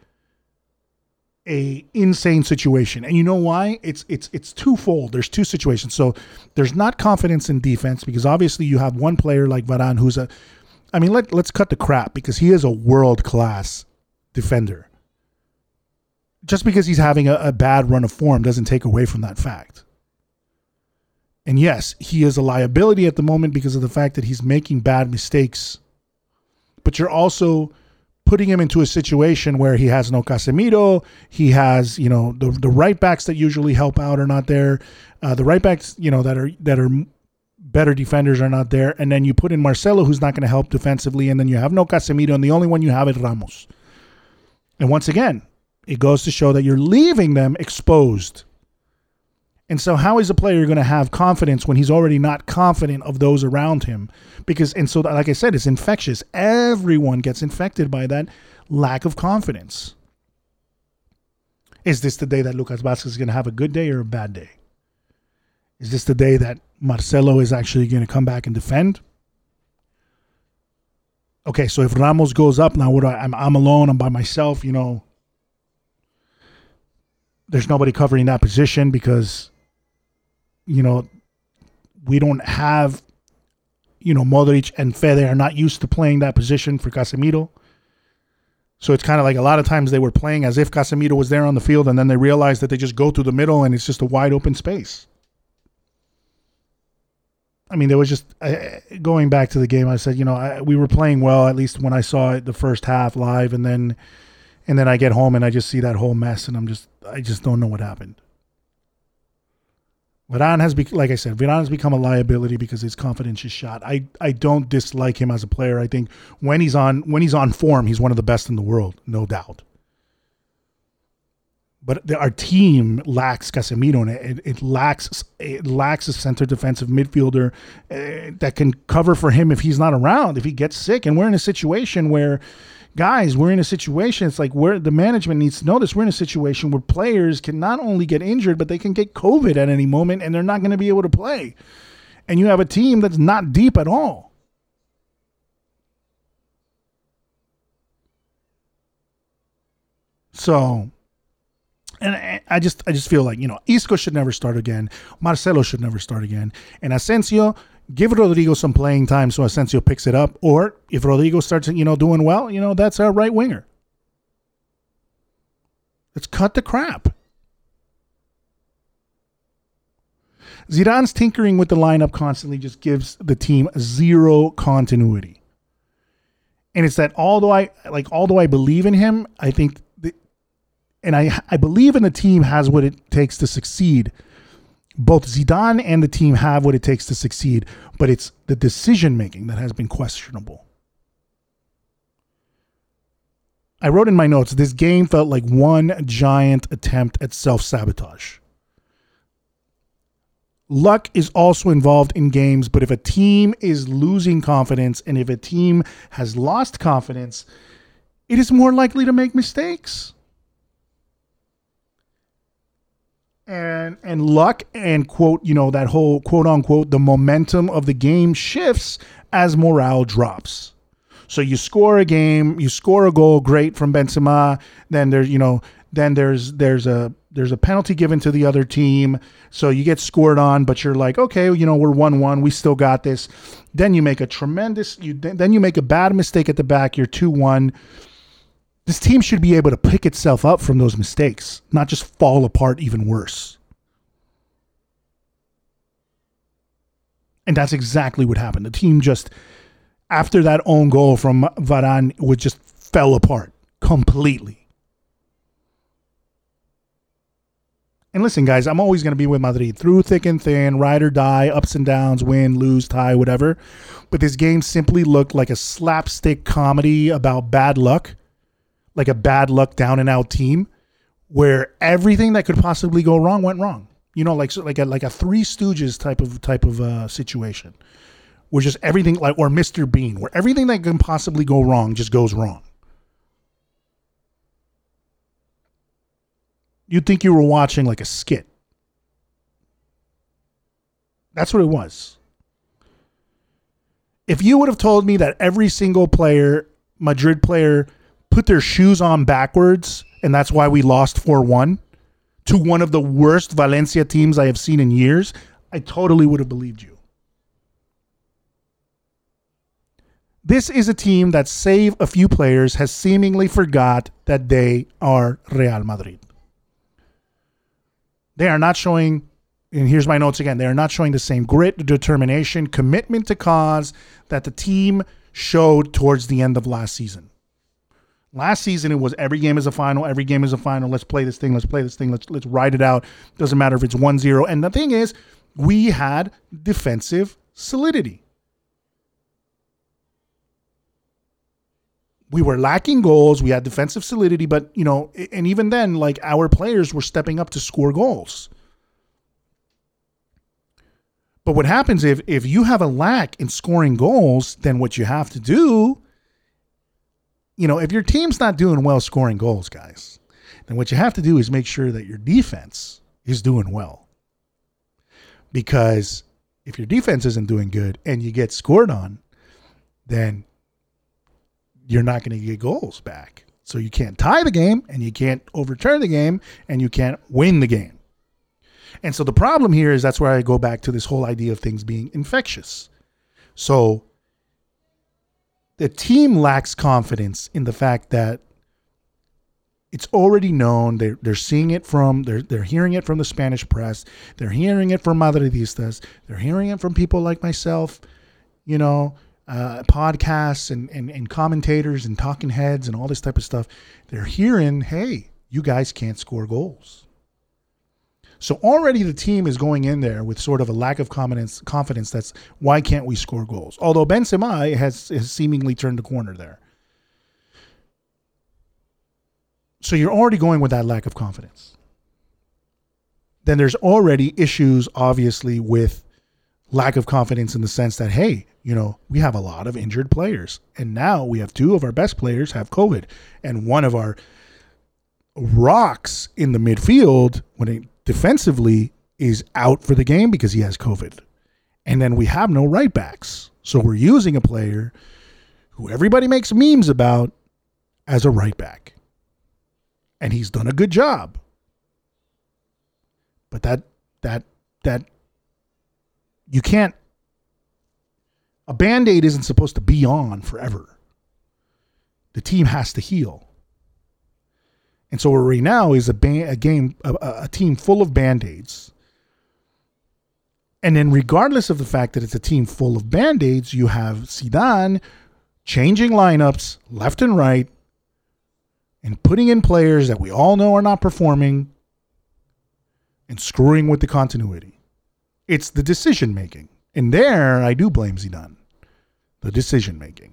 a insane situation. And you know why? It's it's it's twofold. There's two situations. So there's not confidence in defense because obviously you have one player like Varane who's a I mean, let, let's cut the crap because he is a world-class defender. Just because he's having a, a bad run of form doesn't take away from that fact. And yes, he is a liability at the moment because of the fact that he's making bad mistakes. But you're also putting him into a situation where he has no Casemiro. He has, you know, the the right backs that usually help out are not there. Uh, the right backs, you know, that are that are better defenders are not there. And then you put in Marcelo, who's not going to help defensively. And then you have no Casemiro, and the only one you have is Ramos. And once again, it goes to show that you're leaving them exposed. And so how is a player going to have confidence when he's already not confident of those around him? Because, and so like I said, it's infectious. Everyone gets infected by that lack of confidence. Is this the day that Lucas Vázquez is going to have a good day or a bad day? Is this the day that Marcelo is actually going to come back and defend? Okay, so if Ramos goes up, now what do I, I'm, I'm alone, I'm by myself, you know. There's nobody covering that position because, you know, we don't have, you know, Modric and Fede are not used to playing that position for Casemiro. So it's kind of like a lot of times they were playing as if Casemiro was there on the field and then they realized that they just go through the middle and it's just a wide open space. I mean, there was just, uh, going back to the game, I said, you know, I, we were playing well, at least when I saw it the first half live, and then and then I get home and I just see that whole mess and I'm just, I just don't know what happened. Varane has, be, like I said, Varane has become a liability because his confidence is shot. I, I don't dislike him as a player. I think when he's on when he's on form, he's one of the best in the world, no doubt. But the, our team lacks Casemiro, and it, it lacks it lacks a center defensive midfielder uh, that can cover for him if he's not around, if he gets sick. And we're in a situation where, guys, we're in a situation, it's like where the management needs to know this. We're in a situation where players can not only get injured, but they can get COVID at any moment, and they're not going to be able to play. And you have a team that's not deep at all. So... And I just I just feel like, you know, Isco should never start again. Marcelo should never start again. And Asensio, give Rodrigo some playing time so Asensio picks it up. Or if Rodrigo starts, you know, doing well, you know, that's our right winger. Let's cut the crap. Zidane's tinkering with the lineup constantly just gives the team zero continuity. And it's that although I like although I believe in him, I think And I I believe in the team has what it takes to succeed. Both Zidane and the team have what it takes to succeed, but it's the decision-making that has been questionable. I wrote in my notes, this game felt like one giant attempt at self-sabotage. Luck is also involved in games, but if a team is losing confidence and if a team has lost confidence, it is more likely to make mistakes. And and luck and, quote, you know, that whole, quote unquote, the momentum of the game shifts as morale drops. So you score a game, you score a goal, great, from Benzema. Then there's, you know, then there's there's a there's a penalty given to the other team. So you get scored on, but you're like, okay, you know, we're one one, we still got this. Then you make a tremendous, you then you make a bad mistake at the back, you're two one. This team should be able to pick itself up from those mistakes, not just fall apart even worse. And that's exactly what happened. The team just, after that own goal from Varane, would just fell apart completely. And listen, guys, I'm always going to be with Madrid. Through thick and thin, ride or die, ups and downs, win, lose, tie, whatever. But this game simply looked like a slapstick comedy about bad luck. Like a bad luck down and out team where everything that could possibly go wrong went wrong. You know, like so like a like a Three Stooges type of type of uh, situation, where just everything, like, or Mister Bean, where everything that can possibly go wrong just goes wrong. You'd think you were watching like a skit. That's what it was. If you would have told me that every single player, Madrid player, put their shoes on backwards, and that's why we lost four one to one of the worst Valencia teams I have seen in years, I totally would have believed you. This is a team that, save a few players, has seemingly forgot that they are Real Madrid. They are not showing, and here's my notes again, they are not showing the same grit, determination, commitment to cause that the team showed towards the end of last season. Last season, it was every game is a final, every game is a final. Let's play this thing, let's play this thing, let's let's ride it out. Doesn't matter if it's one zero. And the thing is, we had defensive solidity. We were lacking goals. We had defensive solidity, but, you know, and even then, like, our players were stepping up to score goals. But what happens if, if you have a lack in scoring goals, then what you have to do, you know, if your team's not doing well scoring goals, guys, then what you have to do is make sure that your defense is doing well. Because if your defense isn't doing good and you get scored on, then you're not going to get goals back. So you can't tie the game, and you can't overturn the game, and you can't win the game. And so the problem here is that's where I go back to this whole idea of things being infectious. So the team lacks confidence in the fact that it's already known. They're, they're seeing it from, they're, they're hearing it from the Spanish press. They're hearing it from Madridistas. They're hearing it from people like myself, you know, Uh, podcasts and, and, and commentators and talking heads and all this type of stuff. They're hearing, hey, you guys can't score goals. So already the team is going in there with sort of a lack of confidence. Confidence. That's why can't we score goals? Although Benzema has, has seemingly turned the corner there. So you're already going with that lack of confidence. Then there's already issues, obviously, with lack of confidence in the sense that, hey, you know, we have a lot of injured players. And now we have two of our best players have COVID. And one of our rocks in the midfield, when it defensively, is out for the game because he has COVID. And then we have no right backs. So we're using a player who everybody makes memes about as a right back. And he's done a good job. But that, that, that, you can't, a Band-Aid isn't supposed to be on forever. The team has to heal. And so right now is a, ba- a game, a, a team full of Band-Aids. And then regardless of the fact that it's a team full of Band-Aids, you have Zidane changing lineups left and right and putting in players that we all know are not performing and screwing with the continuity. It's the decision-making. And there, I do blame Zidane. The decision-making.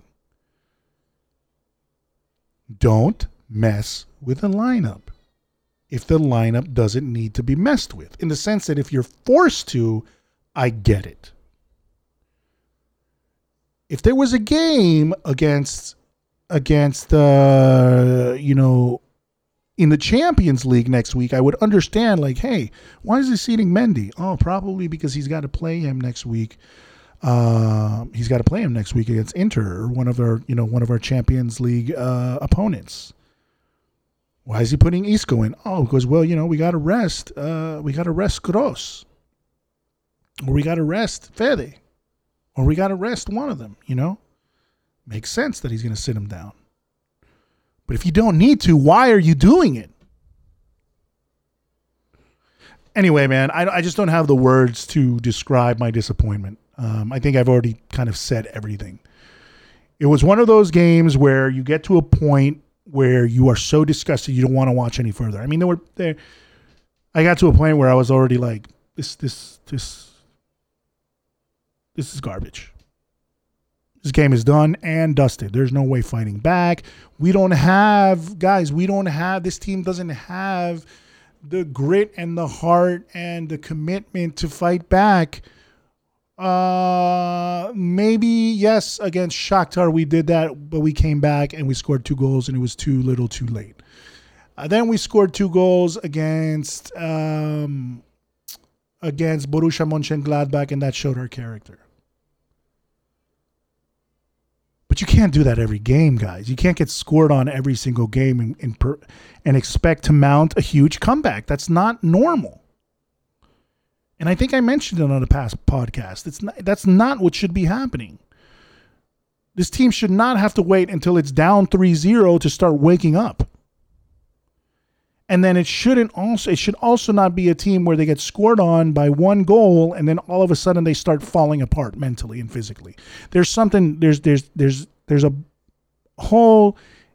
Don't mess with the lineup if the lineup doesn't need to be messed with. In the sense that if you're forced to, I get it. If there was a game against, against uh, you know, in the Champions League next week, I would understand, like, hey, why is he seating Mendy? Oh, probably because he's got to play him next week. Uh, he's got to play him next week against Inter, or one of our, you know, one of our Champions League uh, opponents. Why is he putting Isco in? Oh, because, well, you know, we got to rest. Uh, we got to rest Kroos, or we got to rest Fede, or we got to rest one of them. You know, makes sense that he's going to sit him down. But if you don't need to, why are you doing it? Anyway, man, I, I just don't have the words to describe my disappointment. Um, I think I've already kind of said everything. It was one of those games where you get to a point where you are so disgusted you don't want to watch any further. I mean, there were there. I got to a point where I was already like, this, this, this, this is garbage. This game is done and dusted. There's no way fighting back. We don't have, guys, we don't have, this team doesn't have the grit and the heart and the commitment to fight back. Uh, maybe, yes, against Shakhtar we did that, but we came back and we scored two goals and it was too little too late. Uh, then we scored two goals against, um, against Borussia Mönchengladbach, and that showed our character. But you can't do that every game, guys. You can't get scored on every single game and and, per, and expect to mount a huge comeback. That's not normal. And I think I mentioned it on a past podcast. It's not, that's not what should be happening. This team should not have to wait until it's down three zero to start waking up. And then it shouldn't also it should also not be a team where they get scored on by one goal and then all of a sudden they start falling apart mentally and physically. There's something there's there's there's there's a whole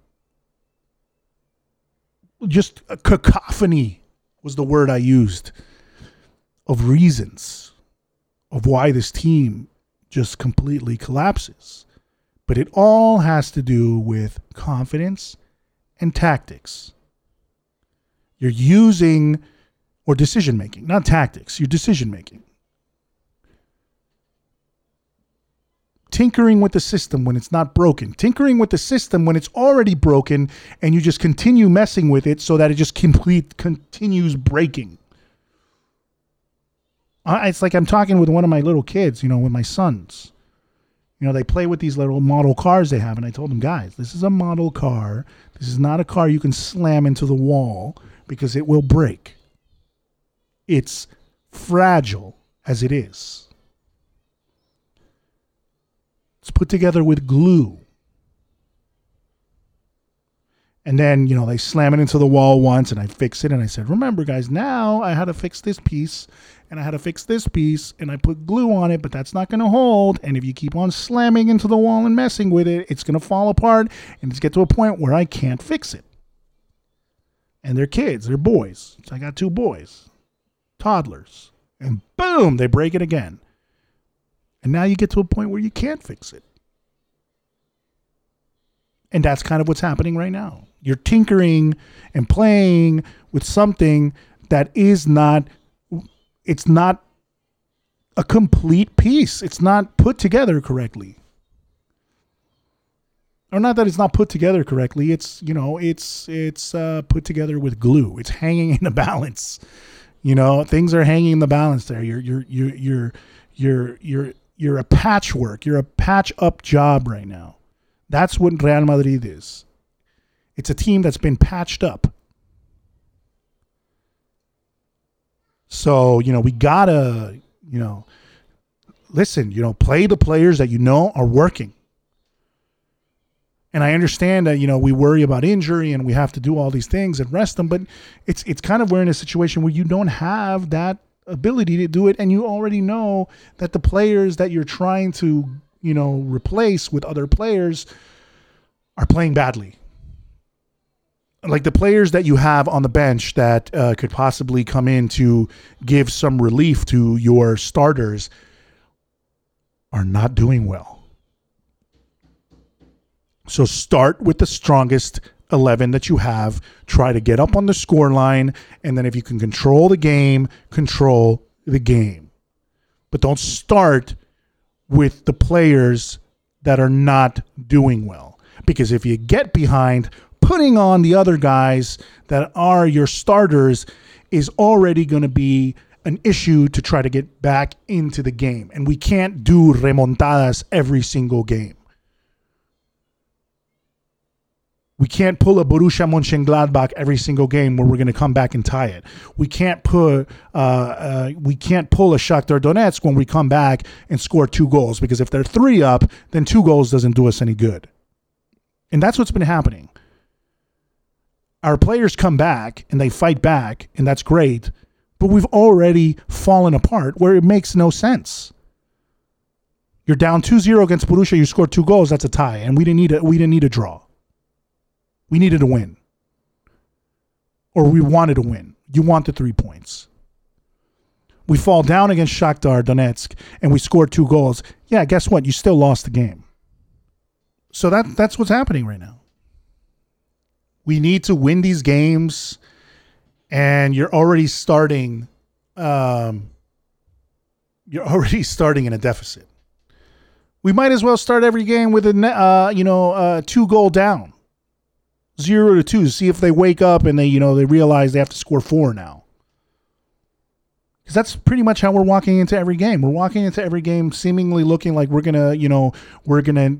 just a cacophony was the word I used of reasons of why this team just completely collapses. But it all has to do with confidence and tactics. You're using, or decision making, not tactics, your decision making. Tinkering with the system when it's not broken. Tinkering with the system when it's already broken and you just continue messing with it so that it just complete continues breaking. I, it's like I'm talking with one of my little kids, you know, with my sons. You know, they play with these little model cars they have. And I told them, guys, this is a model car. This is not a car you can slam into the wall because it will break. It's fragile as it is. It's put together with glue. And then, you know, they slam it into the wall once and I fix it. And I said, remember, guys, now I had to fix this piece and I had to fix this piece and I put glue on it, but that's not going to hold. And if you keep on slamming into the wall and messing with it, it's going to fall apart and it's get to a point where I can't fix it. And they're kids, they're boys. So I got two boys, toddlers, and boom, they break it again. And now you get to a point where you can't fix it. And that's kind of what's happening right now. You're tinkering and playing with something that is not, it's not a complete piece. It's not put together correctly. Or not that it's not put together correctly. It's, you know, it's it's uh, put together with glue. It's hanging in the balance. You know, things are hanging in the balance there. You're you're you're you're you're you're you're a patchwork. You're a patch up job right now. That's what Real Madrid is. It's a team that's been patched up. So, you know, we gotta, you know, listen, you know, play the players that you know are working. And I understand that, you know, we worry about injury and we have to do all these things and rest them, but it's it's kind of we're in a situation where you don't have that ability to do it, and you already know that the players that you're trying to, you know, replace with other players are playing badly. Like the players that you have on the bench that uh, could possibly come in to give some relief to your starters are not doing well. So start with the strongest eleven that you have. Try to get up on the score line. And then if you can control the game, control the game. But don't start with the players that are not doing well. Because if you get behind, putting on the other guys that are your starters is already going to be an issue to try to get back into the game. And we can't do remontadas every single game. We can't pull a Borussia Mönchengladbach every single game where we're going to come back and tie it. We can't put, uh, uh, we can't pull a Shakhtar Donetsk when we come back and score two goals, because if they're three up, then two goals doesn't do us any good. And that's what's been happening. Our players come back and they fight back, and that's great, but we've already fallen apart where it makes no sense. You're down two zero against Borussia, you scored two goals, that's a tie, and we didn't need a, we didn't need a draw. We needed to win. Or we wanted to win. You want the three points. We fall down against Shakhtar Donetsk and we scored two goals. Yeah, guess what? You still lost the game. So that that's what's happening right now. We need to win these games, and you're already starting um, you're already starting in a deficit. We might as well start every game with a uh, you know, uh, two goal down. Zero to two. See if they wake up and they, you know, they realize they have to score four now. Because that's pretty much how we're walking into every game. We're walking into every game seemingly looking like we're gonna, you know, we're gonna,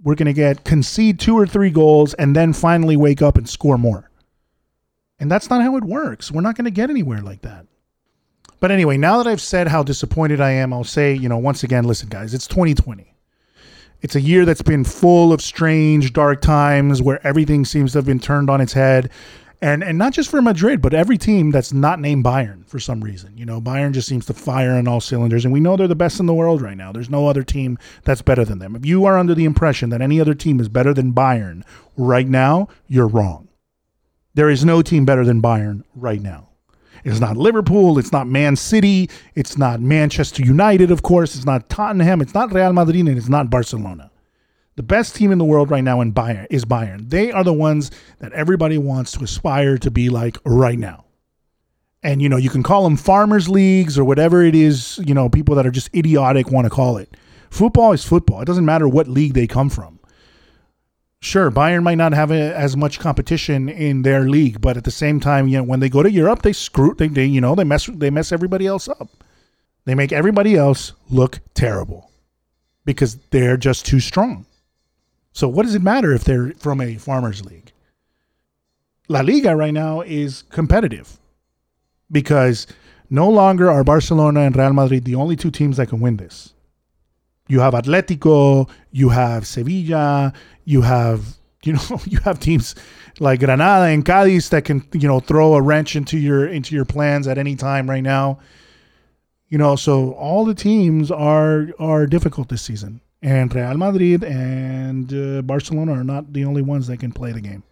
we're going to get concede two or three goals and then finally wake up and score more. And that's not how it works. We're not going to get anywhere like that. But anyway, now that I've said how disappointed I am, I'll say, you know, once again, listen, guys, it's twenty twenty. It's a year that's been full of strange, dark times where everything seems to have been turned on its head. And and not just for Madrid, but every team that's not named Bayern for some reason. You know, Bayern just seems to fire on all cylinders, and we know they're the best in the world right now. There's no other team that's better than them. If you are under the impression that any other team is better than Bayern right now, you're wrong. There is no team better than Bayern right now. It's not Liverpool. It's not Man City. It's not Manchester United, of course. It's not Tottenham. It's not Real Madrid, and it's not Barcelona. The best team in the world right now in Bayern is Bayern. They are the ones that everybody wants to aspire to be like right now. And, you know, you can call them farmers leagues or whatever it is, you know, people that are just idiotic want to call it. Football is football. It doesn't matter what league they come from. Sure, Bayern might not have a, as much competition in their league, but at the same time, you know, when they go to Europe, they screw, they, they you know, they mess, they mess everybody else up. They make everybody else look terrible because they're just too strong. So what does it matter if they're from a farmers league? La Liga right now is competitive because no longer are Barcelona and Real Madrid the only two teams that can win this. You have Atletico, you have Sevilla, you have, you know, you have teams like Granada and Cádiz that can, you know, throw a wrench into your into your plans at any time right now. You know, so all the teams are are difficult this season. And Real Madrid and uh, Barcelona are not the only ones that can play the game.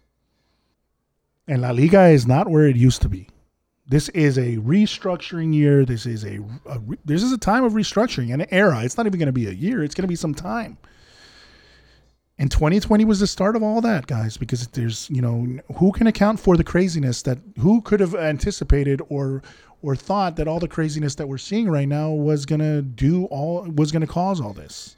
And La Liga is not where it used to be. This is a restructuring year. This is a, a this is a time of restructuring, an era. It's not even going to be a year. It's going to be some time. And twenty twenty was the start of all that, guys, because there's, you know, who can account for the craziness that, who could have anticipated or or thought that all the craziness that we're seeing right now was going to do all, was going to cause all this.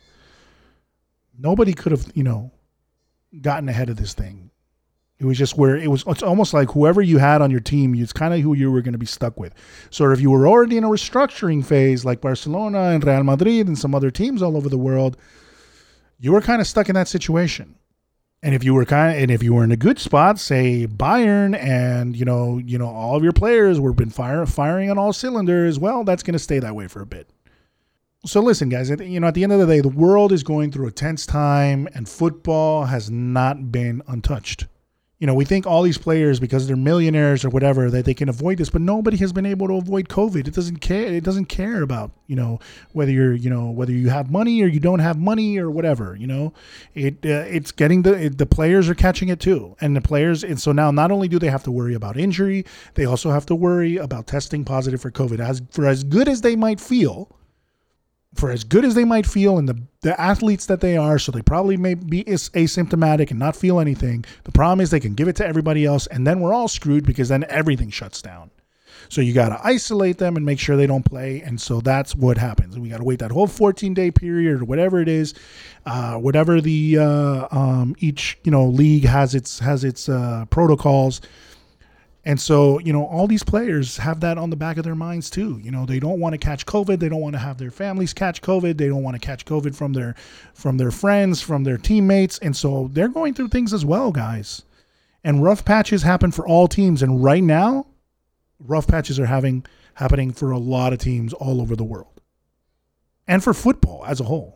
Nobody could have, you know, gotten ahead of this thing. It was just where it was, it's almost like whoever you had on your team, it's kind of who you were going to be stuck with. So if you were already in a restructuring phase like Barcelona and Real Madrid and some other teams all over the world, you were kind of stuck in that situation. And if you were kind of, and if you were in a good spot, say Bayern, and you know, you know, all of your players were been fire, firing on all cylinders, well, that's going to stay that way for a bit. So listen, guys, you know, at the end of the day, the world is going through a tense time and football has not been untouched. You know, we think all these players, because they're millionaires or whatever, that they can avoid this, but nobody has been able to avoid COVID. It doesn't care. It doesn't care about, you know, whether you're, you know, whether you have money or you don't have money or whatever, you know, it, uh, it's getting the, it, the players are catching it too. And the players, and so now not only do they have to worry about injury, they also have to worry about testing positive for COVID. As for as good as they might feel, for as good as they might feel and the, the athletes that they are, so they probably may be asymptomatic and not feel anything. The problem is they can give it to everybody else, and then we're all screwed because then everything shuts down. So you got to isolate them and make sure they don't play, and so that's what happens. We got to wait that whole fourteen-day period or whatever it is, uh, whatever the uh, um, each you know league has its has its uh, protocols. And so, you know, all these players have that on the back of their minds too. You know, they don't want to catch COVID. They don't want to have their families catch COVID. They don't want to catch COVID from their from their friends, from their teammates. And so they're going through things as well, guys. And rough patches happen for all teams. And right now, rough patches are having happening for a lot of teams all over the world. And for football as a whole.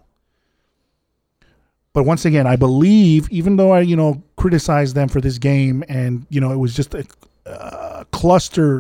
But once again, I believe, even though I, you know, criticized them for this game and, you know, it was just a Uh, cluster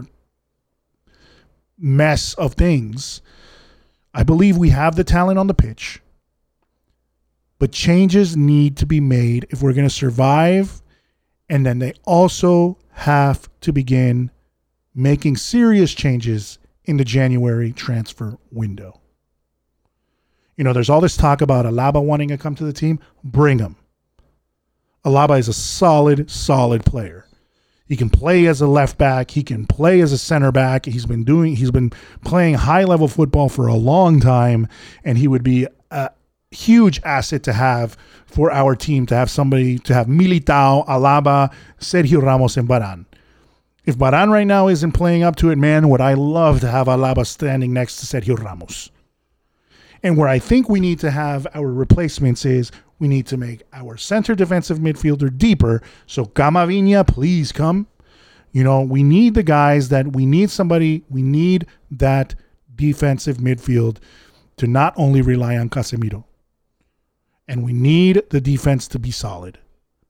mess of things, I believe we have the talent on the pitch, but changes need to be made if we're going to survive, and then they also have to begin making serious changes in the January transfer window. You know, there's all this talk about Alaba wanting to come to the team. Bring him. Alaba is a solid, solid player. He can play as a left back. He can play as a center back. He's been doing. He's been playing high level football for a long time, and he would be a huge asset to have for our team. To have somebody to have Militao, Alaba, Sergio Ramos, and Varane. If Varane right now isn't playing up to it, man, would I love to have Alaba standing next to Sergio Ramos. And where I think we need to have our replacements is We need to make our center defensive midfielder deeper. So Camavinga, please come. You know, we need the guys that we need somebody. We need that defensive midfield to not only rely on Casemiro. And we need the defense to be solid.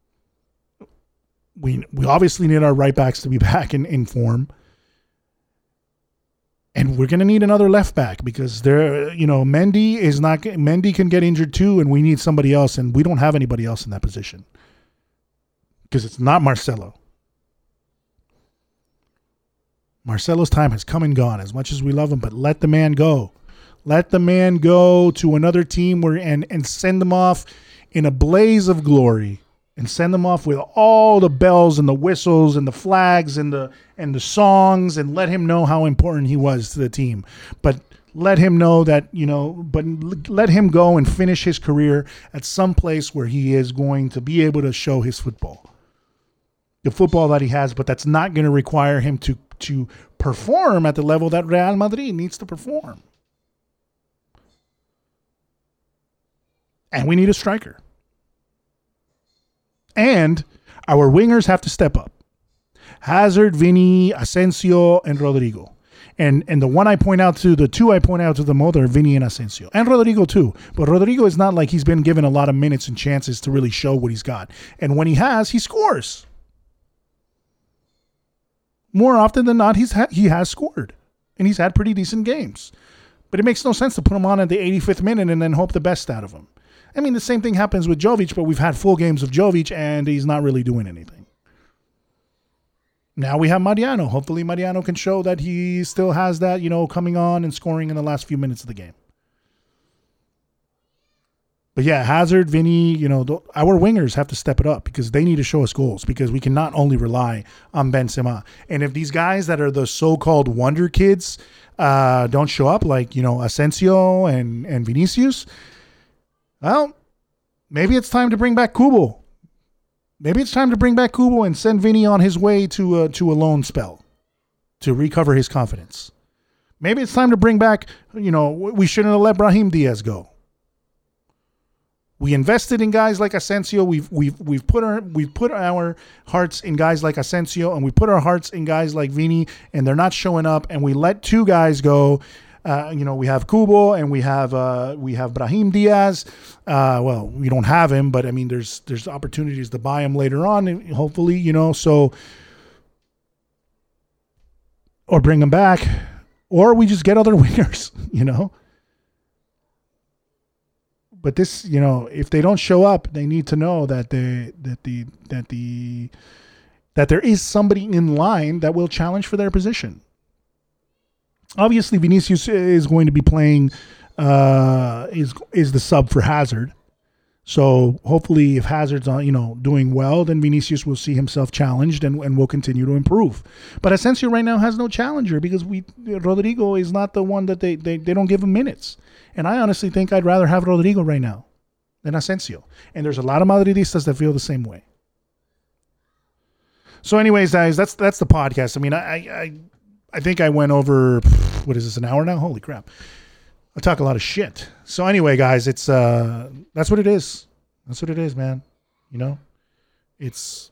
We we obviously need our right backs to be back in, in form. And we're going to need another left back because there, you know, Mendy is not, Mendy can get injured too, and we need somebody else, and we don't have anybody else in that position because it's not Marcelo. Marcelo's time has come and gone as much as we love him, but let the man go. Let the man go to another team where and, and send them off in a blaze of glory. And send them off with all the bells and the whistles and the flags and the and the songs, and let him know how important he was to the team. But let him know that, you know, but let him go and finish his career at some place where he is going to be able to show his football. The football that he has, but that's not going to require him to, to perform at the level that Real Madrid needs to perform. And we need a striker. And our wingers have to step up. Hazard, Vini, Asensio, and Rodrigo. And and the one I point out to, the two I point out to the most are Vini and Asensio. And Rodrigo too. But Rodrigo is not like he's been given a lot of minutes and chances to really show what he's got. And when he has, he scores. More often than not, he's ha- he has scored. And he's had pretty decent games. But it makes no sense to put him on at the eighty-fifth minute and then hope the best out of him. I mean, the same thing happens with Jovic, but we've had full games of Jovic, and he's not really doing anything. Now we have Mariano. Hopefully Mariano can show that he still has that, you know, coming on and scoring in the last few minutes of the game. But yeah, Hazard, Vini, you know, th- our wingers have to step it up because they need to show us goals because we can not only rely on Benzema. And if these guys that are the so-called wonder kids uh, don't show up, like, you know, Asensio and, and Vinicius, well, maybe it's time to bring back Kubo. Maybe it's time to bring back Kubo and send Vinny on his way to a, to a loan spell to recover his confidence. Maybe it's time to bring back, you know, we shouldn't have let Brahim Diaz go. We invested in guys like Asensio. We've we've we've put our we've put our hearts in guys like Asensio, and we put our hearts in guys like Vini, and they're not showing up. And we let two guys go. Uh, you know, we have Kubo and we have uh, we have Brahim Diaz. Uh, well, we don't have him, but I mean, there's there's opportunities to buy him later on, and hopefully, you know, so or bring him back, or we just get other wingers, you know. But this, you know, if they don't show up, they need to know that they that the that the that there is somebody in line that will challenge for their position. Obviously, Vinicius is going to be playing, uh, is is the sub for Hazard. So hopefully if Hazard's on, you know, doing well, then Vinicius will see himself challenged and, and will continue to improve. But Asensio right now has no challenger because we Rodrigo is not the one that they, they, they don't give him minutes. And I honestly think I'd rather have Rodrigo right now than Asensio. And there's a lot of Madridistas that feel the same way. So anyways, guys, that's that's the podcast. I mean, I I, I think I went over, what is this, an hour now? Holy crap. I talk a lot of shit. So anyway, guys, it's uh, that's what it is. That's what it is, man. You know, it's,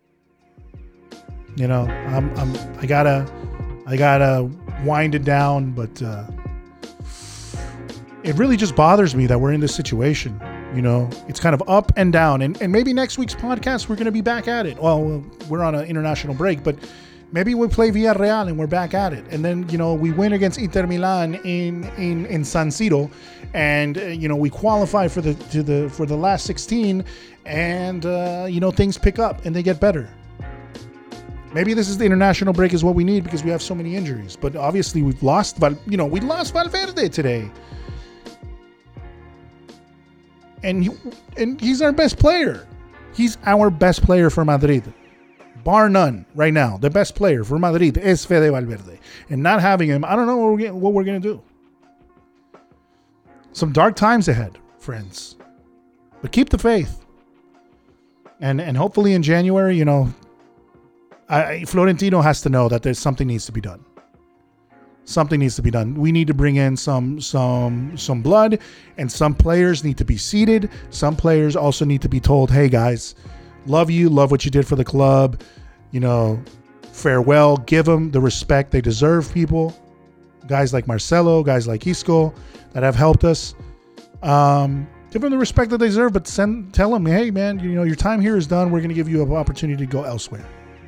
you know, I'm, I'm, I gotta, I gotta wind it down, but uh, it really just bothers me that we're in this situation. You know, it's kind of up and down, and and maybe next week's podcast we're gonna be back at it. Well, we're on an international break, but. Maybe we play Villarreal and we're back at it. And then, you know, we win against Inter Milan in in, in San Siro, and uh, you know, we qualify for the to the for the last sixteen, and uh, you know, things pick up and they get better. Maybe this is the international break is what we need because we have so many injuries. But obviously we've lost, Val, you know, we lost Valverde today. And he, and he's our best player. He's our best player for Madrid. Bar none, right now, the best player for Madrid is Fede Valverde. And not having him, I don't know what we're, what we're going to do. Some dark times ahead, friends. But keep the faith. And and hopefully in January, you know, I, Florentino has to know that there's something needs to be done. something needs to be done. We need to bring in some some some blood, and some players need to be seated. Some players also need to be told, hey guys, love you, love what you did for the club, you know, farewell. Give them the respect they deserve, people. Guys like Marcelo, guys like Isco that have helped us. Um, give them the respect that they deserve, but send tell them, hey man, you know, your time here is done. We're going to give you an opportunity to go elsewhere.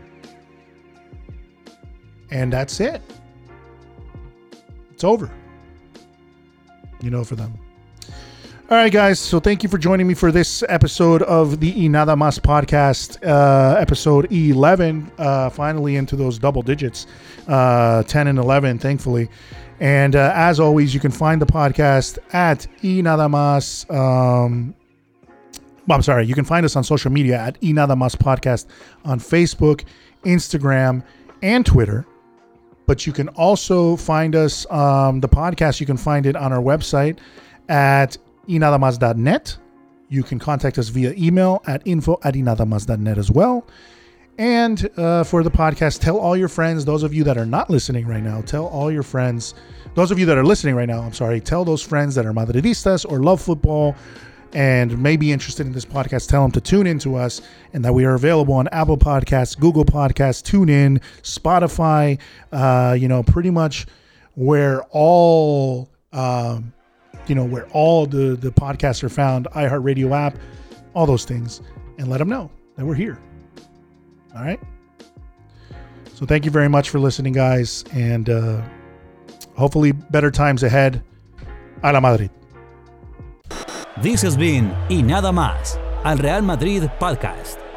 And that's it. It's over, you know, for them. All right, guys. So thank you for joining me for this episode of the Y Nada Más podcast, uh, episode eleven. Uh, finally into those double digits, uh, ten and eleven, thankfully. And uh, as always, you can find the podcast at Y Nada Más. Um, well, I'm sorry. You can find us on social media at Y Nada Más podcast on Facebook, Instagram, and Twitter. But you can also find us, um, the podcast, you can find it on our website at y nada más dot net. You can contact us via email at info at y nada más dot net as well. And uh, for the podcast, tell all your friends, those of you that are not listening right now, tell all your friends, those of you that are listening right now, I'm sorry, tell those friends that are Madridistas or love football and may be interested in this podcast, tell them to tune into us, and that we are available on Apple Podcasts, Google Podcasts, TuneIn, Spotify, uh, you know, pretty much where all, um, you know, where all the, the podcasts are found, iHeartRadio app, all those things, and let them know that we're here. All right. So thank you very much for listening, guys, and uh, hopefully better times ahead. A la Madrid. This has been Y Nada Más, al Real Madrid podcast.